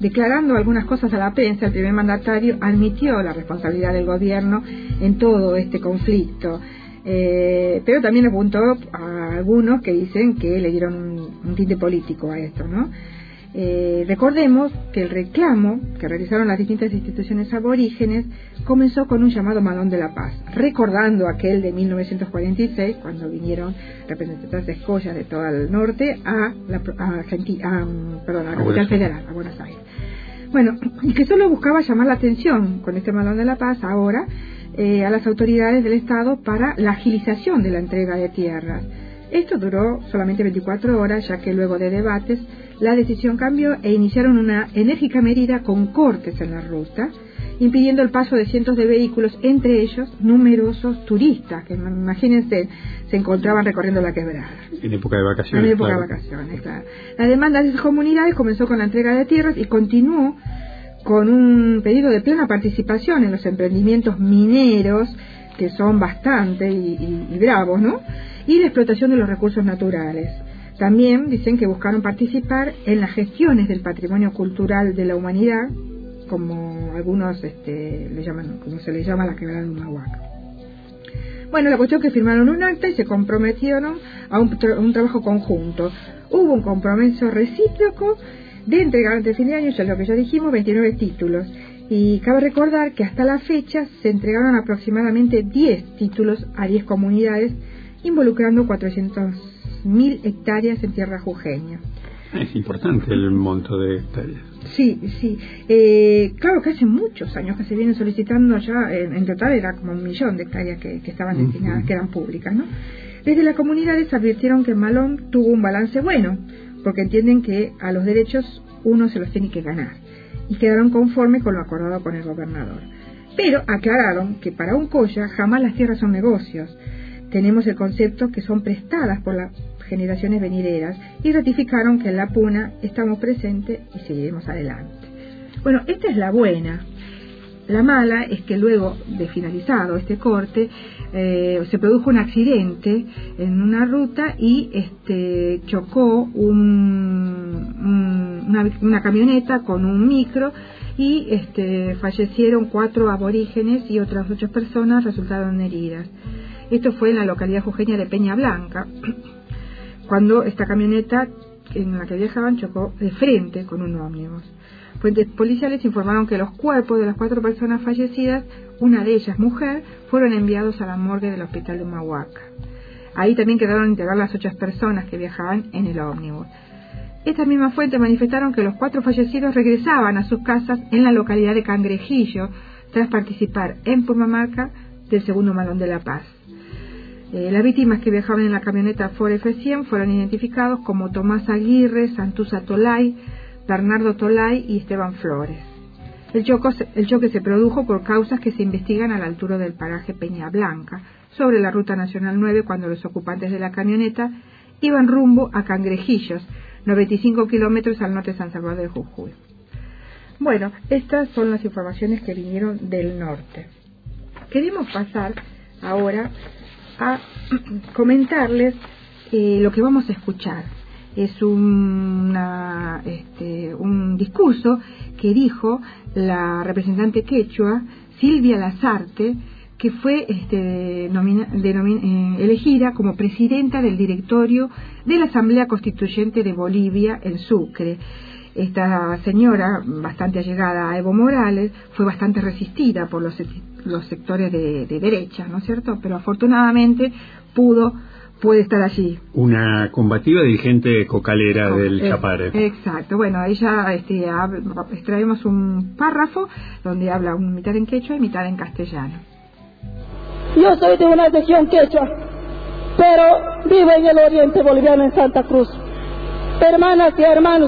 declarando algunas cosas a la prensa, el primer mandatario admitió la responsabilidad del gobierno en todo este conflicto. Eh, pero también apuntó a algunos que dicen que le dieron un, un tinte político a esto, ¿no? Eh, recordemos que el reclamo que realizaron las distintas instituciones aborígenes comenzó con un llamado Malón de la Paz, recordando aquel de mil novecientos cuarenta y seis, cuando vinieron representantes de escollas de todo el norte a la a Argentina, a, perdón, a la capital federal, a Buenos Aires. Bueno, y que solo buscaba llamar la atención con este Malón de la Paz ahora eh, a las autoridades del Estado para la agilización de la entrega de tierras. Esto duró solamente veinticuatro horas, ya que luego de debates la decisión cambió e iniciaron una enérgica medida con cortes en la ruta, impidiendo el paso de cientos de vehículos, entre ellos numerosos turistas, que imagínense, se encontraban recorriendo la quebrada. En época de vacaciones. En época claro. de vacaciones, claro. La demanda de esas comunidades comenzó con la entrega de tierras y continuó con un pedido de plena participación en los emprendimientos mineros, que son bastante y, y, y bravos, ¿no? Y la explotación de los recursos naturales. También dicen que buscaron participar en las gestiones del patrimonio cultural de la humanidad, como algunos este, le llaman, como se le llama la quebrada de Humahuaca. Bueno, la cuestión es que firmaron un acta y se comprometieron a un, tra un trabajo conjunto. Hubo un compromiso recíproco de entregar antes de fin de año, ya lo que ya dijimos, veintinueve títulos. Y cabe recordar que hasta la fecha se entregaron aproximadamente diez títulos a diez comunidades, involucrando cuatrocientas mil hectáreas en tierra jujeña. Es importante el monto de hectáreas. Sí, sí. Eh, claro que hace muchos años que se vienen solicitando ya, en, en total era como un millón de hectáreas que, que estaban destinadas, uh-huh. que eran públicas, ¿no? Desde las comunidades advirtieron que Malón tuvo un balance bueno, porque entienden que a los derechos uno se los tiene que ganar, y quedaron conformes con lo acordado con el gobernador. Pero aclararon que para un colla jamás las tierras son negocios. Tenemos el concepto que son prestadas por las generaciones venideras, y ratificaron que en la puna estamos presentes y seguiremos adelante. Bueno, esta es la buena. La mala es que luego de finalizado este corte eh, se produjo un accidente en una ruta y este chocó un, un, una, una camioneta con un micro y este fallecieron cuatro aborígenes y otras ocho personas resultaron heridas. Esto fue en la localidad jujeña de Peña Blanca, cuando esta camioneta en la que viajaban chocó de frente con un ómnibus. Fuentes policiales informaron que los cuerpos de las cuatro personas fallecidas, una de ellas mujer, fueron enviados a la morgue del hospital de Humahuaca. Ahí también quedaron integradas las ocho personas que viajaban en el ómnibus. Estas mismas fuentes manifestaron que los cuatro fallecidos regresaban a sus casas en la localidad de Cangrejillo tras participar en Purmamarca del segundo Malón de la Paz. Eh, las víctimas que viajaban en la camioneta Ford F cien fueron identificados como Tomás Aguirre, Santuza Tolay, Bernardo Tolay y Esteban Flores. El, choco, el choque se produjo por causas que se investigan a la altura del paraje Peña Blanca, sobre la Ruta Nacional nueve, cuando los ocupantes de la camioneta iban rumbo a Cangrejillos, noventa y cinco kilómetros al norte de San Salvador de Jujuy. Bueno, estas son las informaciones que vinieron del norte. Queremos pasar ahora a comentarles eh, lo que vamos a escuchar. Es una, este, un discurso que dijo la representante quechua Silvia Lazarte, que fue este, nomina, denomina, eh, elegida como presidenta del directorio de la Asamblea Constituyente de Bolivia en Sucre. Esta señora, bastante allegada a Evo Morales, fue bastante resistida por los, los sectores de, de derecha, ¿no es cierto? Pero afortunadamente pudo puede estar allí. Una combativa dirigente cocalera oh, del eh, Chapare. Exacto. Bueno, ella este, extraemos un párrafo donde habla un mitad en quechua y mitad en castellano. Yo soy de una región quechua, pero vivo en el oriente boliviano, en Santa Cruz. Hermanas y hermanos,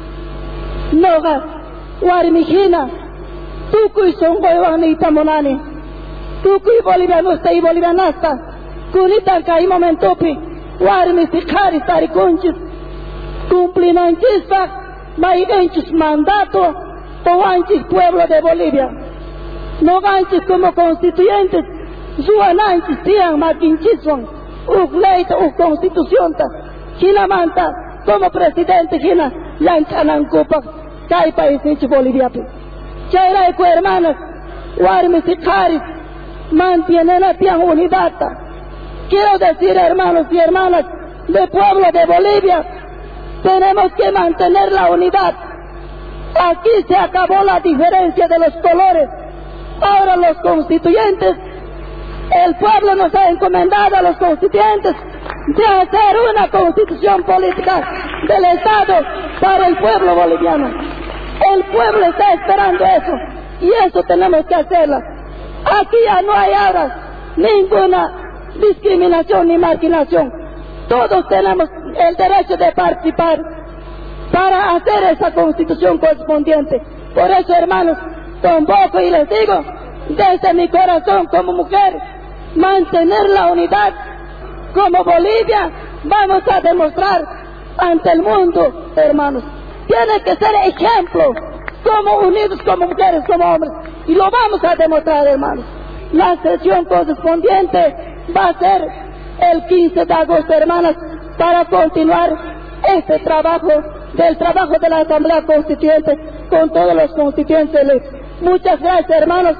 Noga, Guarimijina, Tucuy son Guaybanita Monani, Tucuy bolivianusta y bolivianasta, Kunitan kai momentopi, Guarimis y Caris Tariconchis, Cumplinanchis Maigenchis mandato, o anchis pueblo de Bolivia. No ganchis como constituyentes, Zuananchis tian maquinchiswan, Uk leita uk constitución ta, Gina manta como presidente Gina Yanchanan Cupac, Kai país Bolivia. Chayra y hermanas, Warmis y Caris, mantienen la unidad. Quiero decir, hermanos y hermanas del pueblo de Bolivia, tenemos que mantener la unidad. Aquí se acabó la diferencia de los colores. Ahora los constituyentes, el pueblo nos ha encomendado a los constituyentes de hacer una constitución política del Estado para el pueblo boliviano. El pueblo está esperando eso y eso tenemos que hacerlo. Aquí ya no hay ahora ninguna discriminación ni marginación. Todos tenemos el derecho de participar para hacer esa constitución correspondiente. Por eso, hermanos, convoco y les digo, desde mi corazón como mujer, mantener la unidad. Como Bolivia vamos a demostrar ante el mundo, hermanos. Tiene que ser ejemplo, como unidos, como mujeres, como hombres. Y lo vamos a demostrar, hermanos. La sesión correspondiente va a ser el quince de agosto, hermanas, para continuar este trabajo, del trabajo de la Asamblea Constituyente con todos los constituyentes. Muchas gracias, hermanos.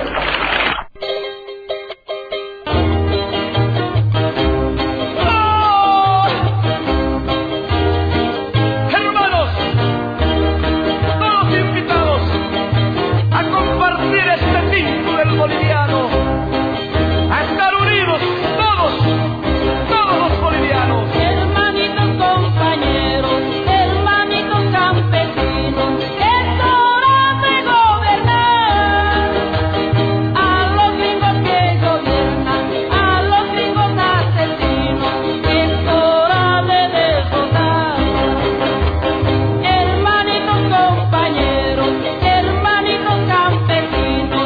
Boliviano, a estar unidos todos, todos los bolivianos. Hermanitos compañeros, hermanitos campesinos, es hora de gobernar. A los gringos que gobiernan, a los gringos asesinos, es hora de derrotar. Hermanitos compañeros, hermanitos campesinos,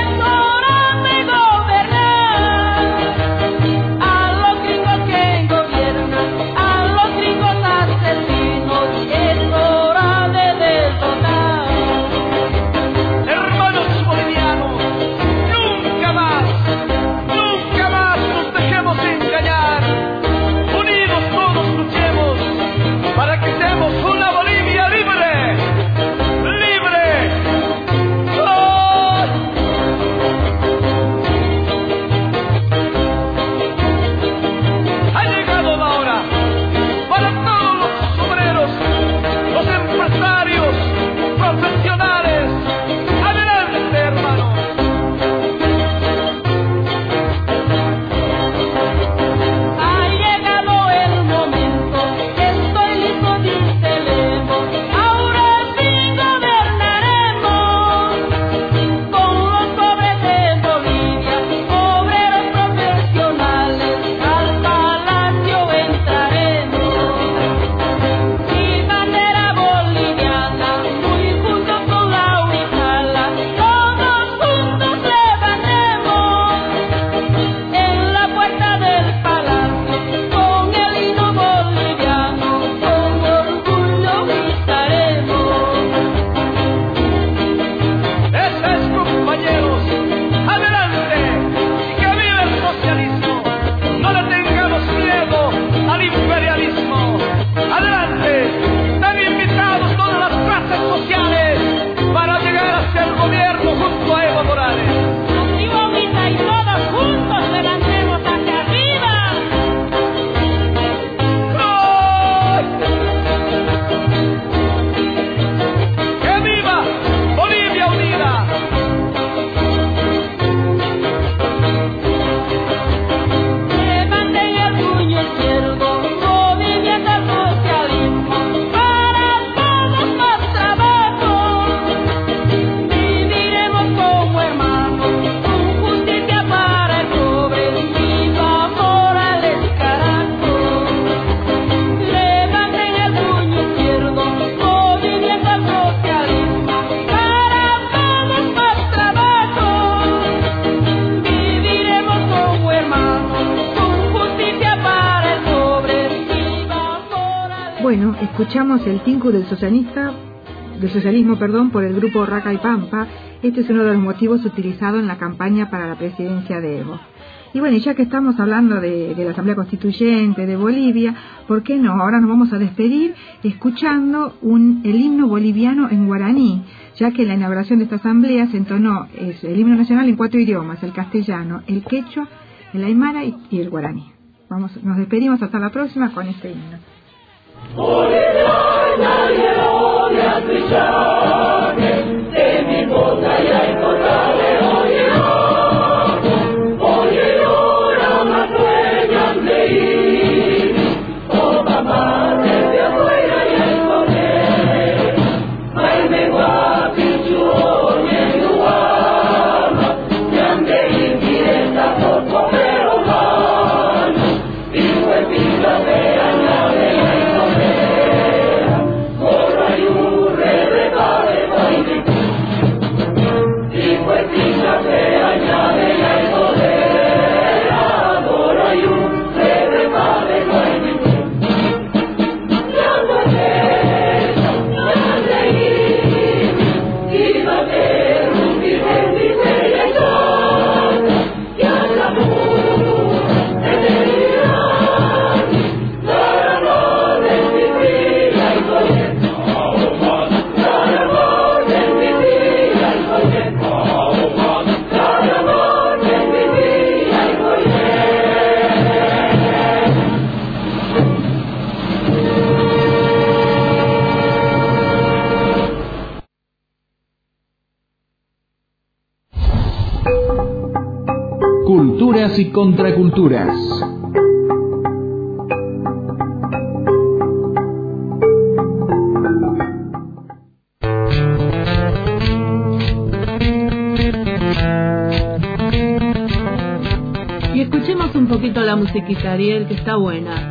Bueno, escuchamos el Tinku del socialista, del socialismo, perdón, por el grupo Raca y Pampa. Este es uno de los motivos utilizados en la campaña para la presidencia de Evo. Y bueno, y ya que estamos hablando de, de la Asamblea Constituyente de Bolivia, ¿por qué no? Ahora nos vamos a despedir escuchando un, el himno boliviano en guaraní, ya que en la inauguración de esta asamblea se entonó es, el himno nacional en cuatro idiomas: el castellano, el quechua, el aymara y, y el guaraní. Vamos, nos despedimos hasta la próxima con este himno. Culturas y contraculturas. Y escuchemos un poquito la musiquita, Ariel, que está buena.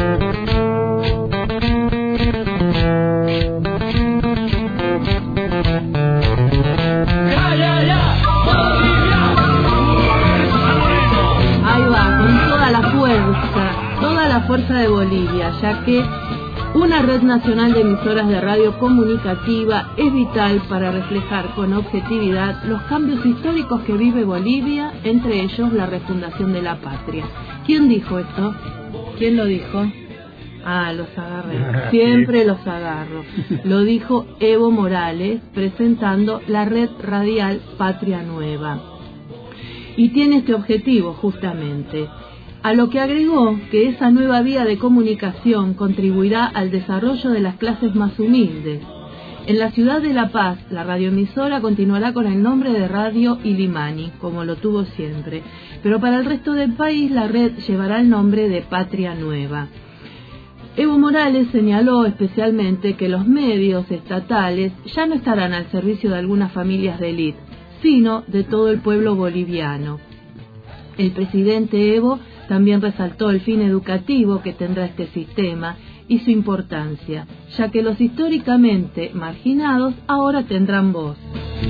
Fuerza de Bolivia, ya que una red nacional de emisoras de radio comunicativa es vital para reflejar con objetividad los cambios históricos que vive Bolivia, entre ellos la refundación de la patria. ¿Quién dijo esto? ¿Quién lo dijo? Ah, los agarré. Siempre los agarro. Lo dijo Evo Morales presentando la red radial Patria Nueva. Y tiene este objetivo justamente. A lo que agregó que esa nueva vía de comunicación contribuirá al desarrollo de las clases más humildes. En la ciudad de La Paz, la radioemisora continuará con el nombre de Radio Illimani, como lo tuvo siempre, pero para el resto del país la red llevará el nombre de Patria Nueva. Evo Morales señaló especialmente que los medios estatales ya no estarán al servicio de algunas familias de élite, sino de todo el pueblo boliviano. El presidente Evo también resaltó el fin educativo que tendrá este sistema y su importancia, ya que los históricamente marginados ahora tendrán voz.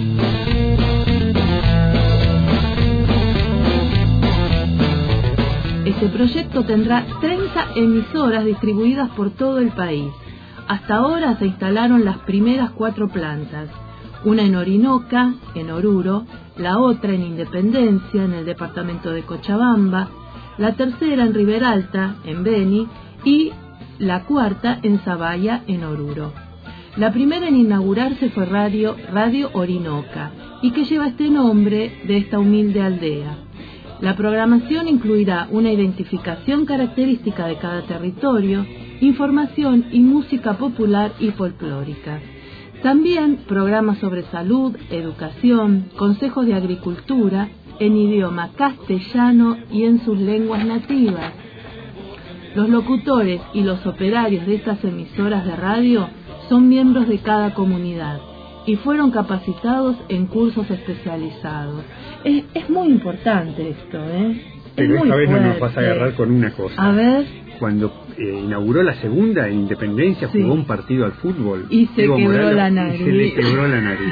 Este proyecto tendrá treinta emisoras distribuidas por todo el país. Hasta ahora se instalaron las primeras cuatro plantas, una en Orinoca, en Oruro, la otra en Independencia, en el departamento de Cochabamba, la tercera en Riberalta, en Beni, y la cuarta en Zabaya, en Oruro. La primera en inaugurarse fue Radio, Radio Orinoca, y que lleva este nombre de esta humilde aldea. La programación incluirá una identificación característica de cada territorio, información y música popular y folclórica. También programas sobre salud, educación, consejos de agricultura, en idioma castellano y en sus lenguas nativas. Los locutores y los operarios de estas emisoras de radio son miembros de cada comunidad y fueron capacitados en cursos especializados. Es, es muy importante esto, ¿eh? Pero es esta vez fuerte. No nos vas a agarrar con una cosa. A ver. Cuando eh, inauguró la segunda en Independencia, sí, jugó un partido al fútbol. Y se Evo quebró Morales, la nariz. Y se le quebró la nariz.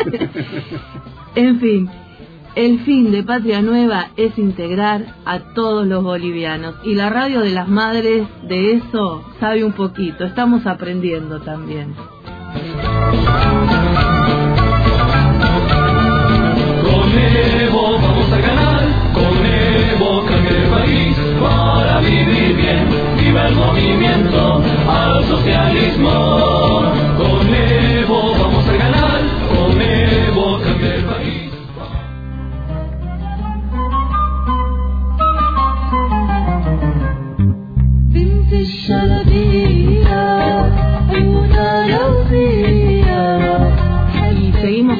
En fin. El fin de Patria Nueva es integrar a todos los bolivianos y la radio de las madres de eso sabe un poquito, estamos aprendiendo también. Con Evo vamos a ganar, con Evo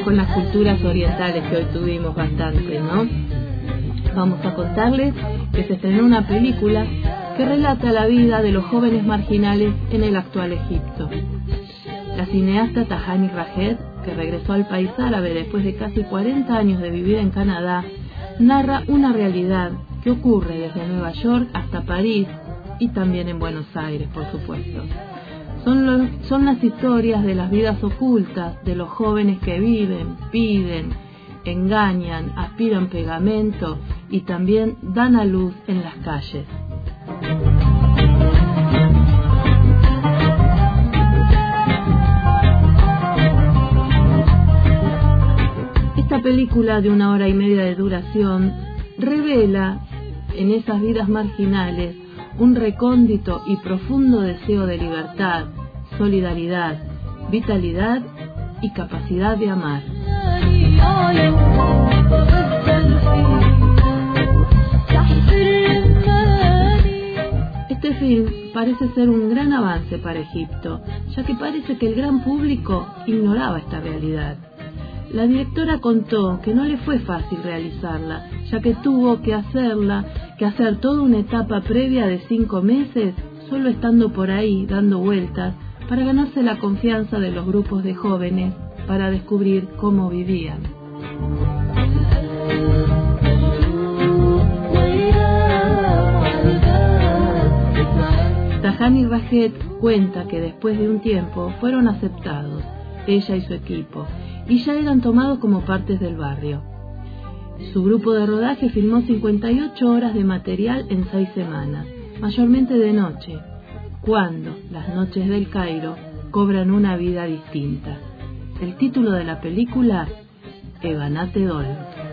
con las culturas orientales que hoy tuvimos bastante, ¿no? Vamos a contarles que se estrenó una película que relata la vida de los jóvenes marginales en el actual Egipto. La cineasta Tahani Rahed, que regresó al país árabe después de casi cuarenta años de vivir en Canadá, narra una realidad que ocurre desde Nueva York hasta París y también en Buenos Aires, por supuesto. Son, los, son las historias de las vidas ocultas de los jóvenes que viven, piden, engañan, aspiran pegamento y también dan a luz en las calles. Esta película de una hora y media de duración revela en esas vidas marginales un recóndito y profundo deseo de libertad, solidaridad, vitalidad y capacidad de amar. Este film parece ser un gran avance para Egipto, ya que parece que el gran público ignoraba esta realidad. La directora contó que no le fue fácil realizarla, ya que tuvo que hacerla, que hacer toda una etapa previa de cinco meses, solo estando por ahí dando vueltas, para ganarse la confianza de los grupos de jóvenes, para descubrir cómo vivían. Tahani Rahed cuenta que después de un tiempo fueron aceptados, ella y su equipo, y ya eran tomados como partes del barrio. Su grupo de rodaje filmó cincuenta y ocho horas de material en seis semanas, mayormente de noche, cuando las noches del Cairo cobran una vida distinta. El título de la película, Ebanate Dol.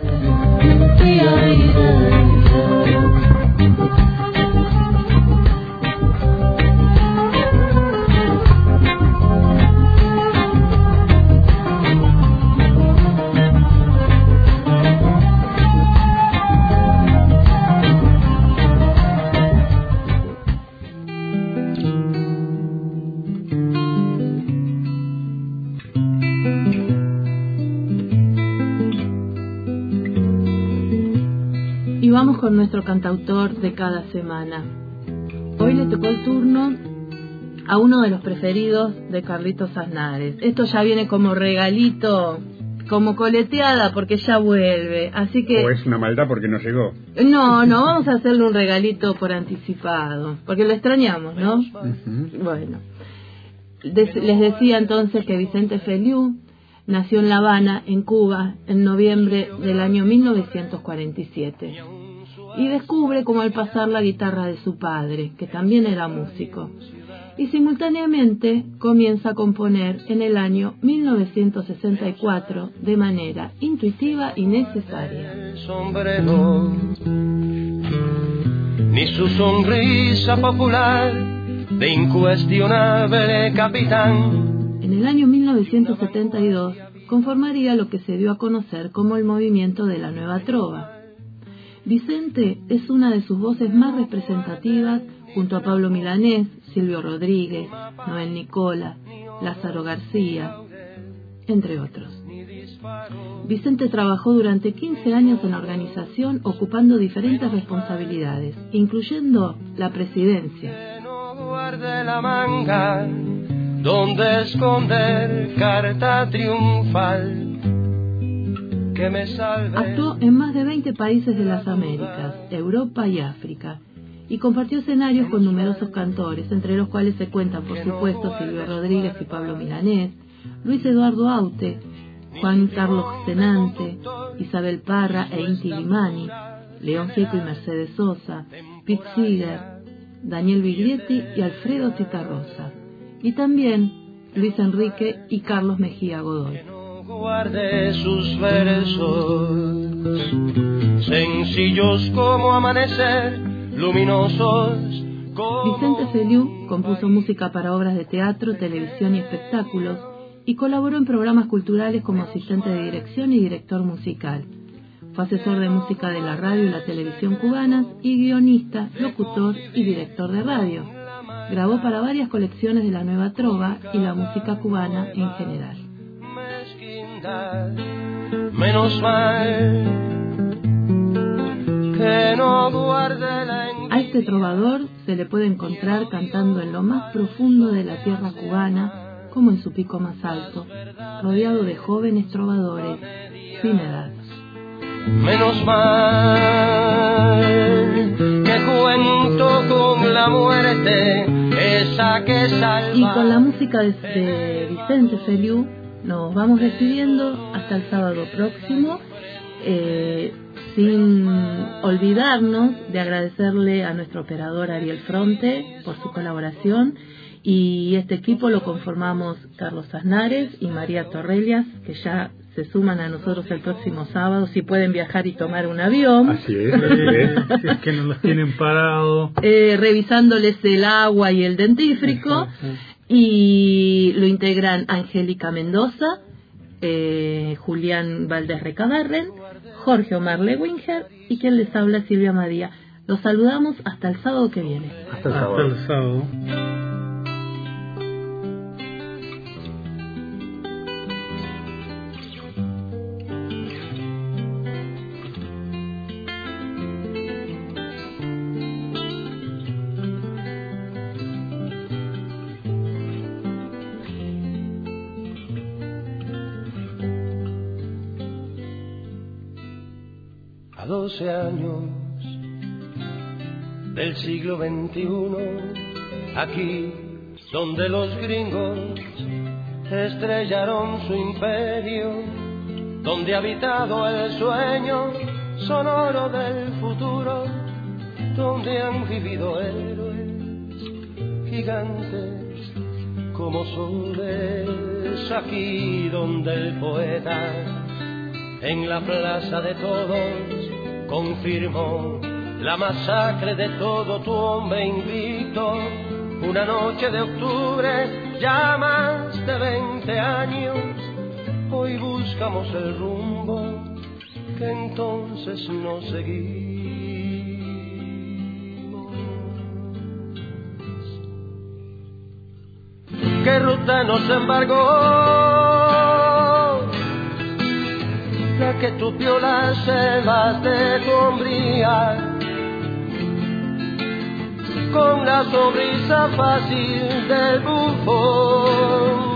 Vamos con nuestro cantautor de cada semana. Hoy le tocó el turno a uno de los preferidos de Carlitos Aznares. Esto ya viene como regalito, como coleteada, porque ya vuelve. Así que... ¿O es una maldad porque no llegó? No, no, vamos a hacerle un regalito por anticipado, porque lo extrañamos, ¿no? Uh-huh. Bueno, Des- les decía entonces que Vicente Feliú nació en La Habana, en Cuba, en noviembre del año mil novecientos cuarenta y siete. Y descubre como al pasar la guitarra de su padre, que también era músico. Y simultáneamente comienza a componer en el año mil novecientos sesenta y cuatro de manera intuitiva y necesaria. El sombrero, ni su sonrisa popular de incuestionable capitán. En el año mil novecientos setenta y dos conformaría lo que se dio a conocer como el movimiento de la Nueva Trova. Vicente es una de sus voces más representativas junto a Pablo Milanés, Silvio Rodríguez, Noel Nicola, Lázaro García, entre otros. Vicente trabajó durante quince años en la organización ocupando diferentes responsabilidades, incluyendo la presidencia. No guarde la manga donde esconder carta triunfal. Que me salve. Actuó en más de veinte países de las Américas, Europa y África, y compartió escenarios con numerosos cantores, entre los cuales se cuentan, por supuesto, Silvio Rodríguez y Pablo Milanés, Luis Eduardo Aute, Juan Carlos Cenante, Isabel Parra e Inti Limani, León Gieco y Mercedes Sosa, Pete Seeger, Daniel Biglietti y Alfredo Citarrosa, y también Luis Enrique y Carlos Mejía Godoy. Guarde sus versos, sencillos como amanecer, luminosos como... Vicente Feliú compuso música para obras de teatro, televisión y espectáculos, y colaboró en programas culturales como asistente de dirección y director musical. Fue asesor de música de la radio y la televisión cubanas y guionista, locutor y director de radio. Grabó para varias colecciones de la Nueva Trova y la música cubana en general. eternidad. Menos mal que no guarde la envidia. A este trovador se le puede encontrar cantando en lo más profundo de la tierra cubana, como en su pico más alto, rodeado de jóvenes trovadores sin edad. Menos mal que cuento con la muerte, esa que salva. Y con la música de, de Vicente Feliú nos vamos despidiendo hasta el sábado próximo, eh, sin olvidarnos de agradecerle a nuestro operador Ariel Fronte por su colaboración. Y este equipo lo conformamos Carlos Aznares y María Torrellas, que ya se suman a nosotros el próximo sábado, si pueden viajar y tomar un avión. Así es, así es. Si es que no los tienen parado. Eh, revisándoles el agua y el dentífrico. Sí, sí. Y lo integran Angélica Mendoza, eh, Julián Valdés Recabarren, Jorge Omar Lewinger y quien les habla, Silvia Madía. Los saludamos hasta el sábado que viene. Hasta el sábado. Hasta el sábado. A doce años del siglo veintiuno, aquí donde los gringos estrellaron su imperio, donde ha habitado el sueño sonoro del futuro, donde han vivido héroes gigantes como soles, aquí donde el poeta en la plaza de todos confirmó la masacre de todo tu hombre invicto. Una noche de octubre, ya más de veinte años, hoy buscamos el rumbo que entonces no seguimos. ¿Qué ruta nos embargó? La que tupió las selvas de tu hombría, con la sonrisa fácil del bufón,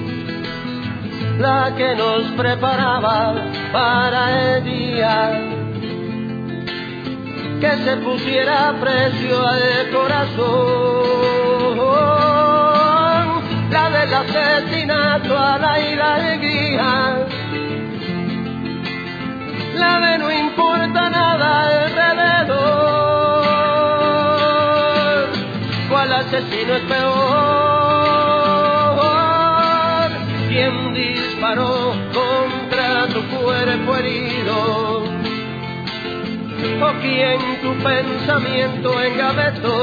la que nos preparaba para el día que se pusiera precio al corazón, la del asesinato a la alegría, la de no importa nada alrededor. ¿Cuál asesino es peor? ¿Quién disparó contra tu cuerpo herido? ¿O quién tu pensamiento engavetó?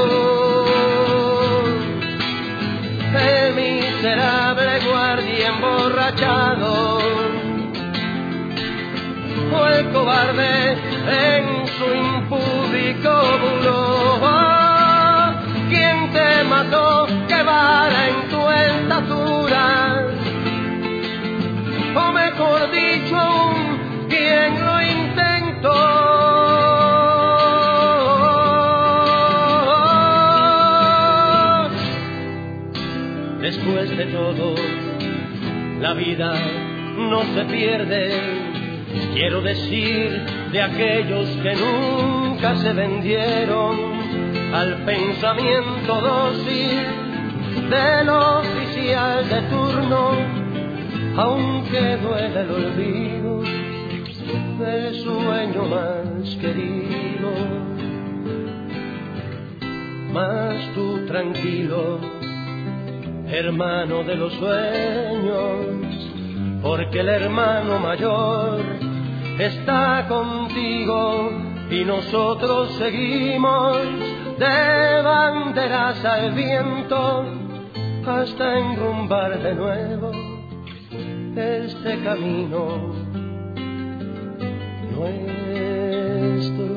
El miserable guardia emborrachado, o el cobarde en su impúdico bulo. ¿Quién te mató? ¿Qué vara en tu estatura? O mejor dicho aún, ¿quién lo intentó? Después de todo, la vida no se pierde. Quiero decir de aquellos que nunca se vendieron al pensamiento dócil del oficial de turno, aunque duele el olvido del sueño más querido. Mas tú tranquilo, hermano de los sueños, porque el hermano mayor está contigo y nosotros seguimos de banderas al viento hasta enrumbar de nuevo este camino nuestro.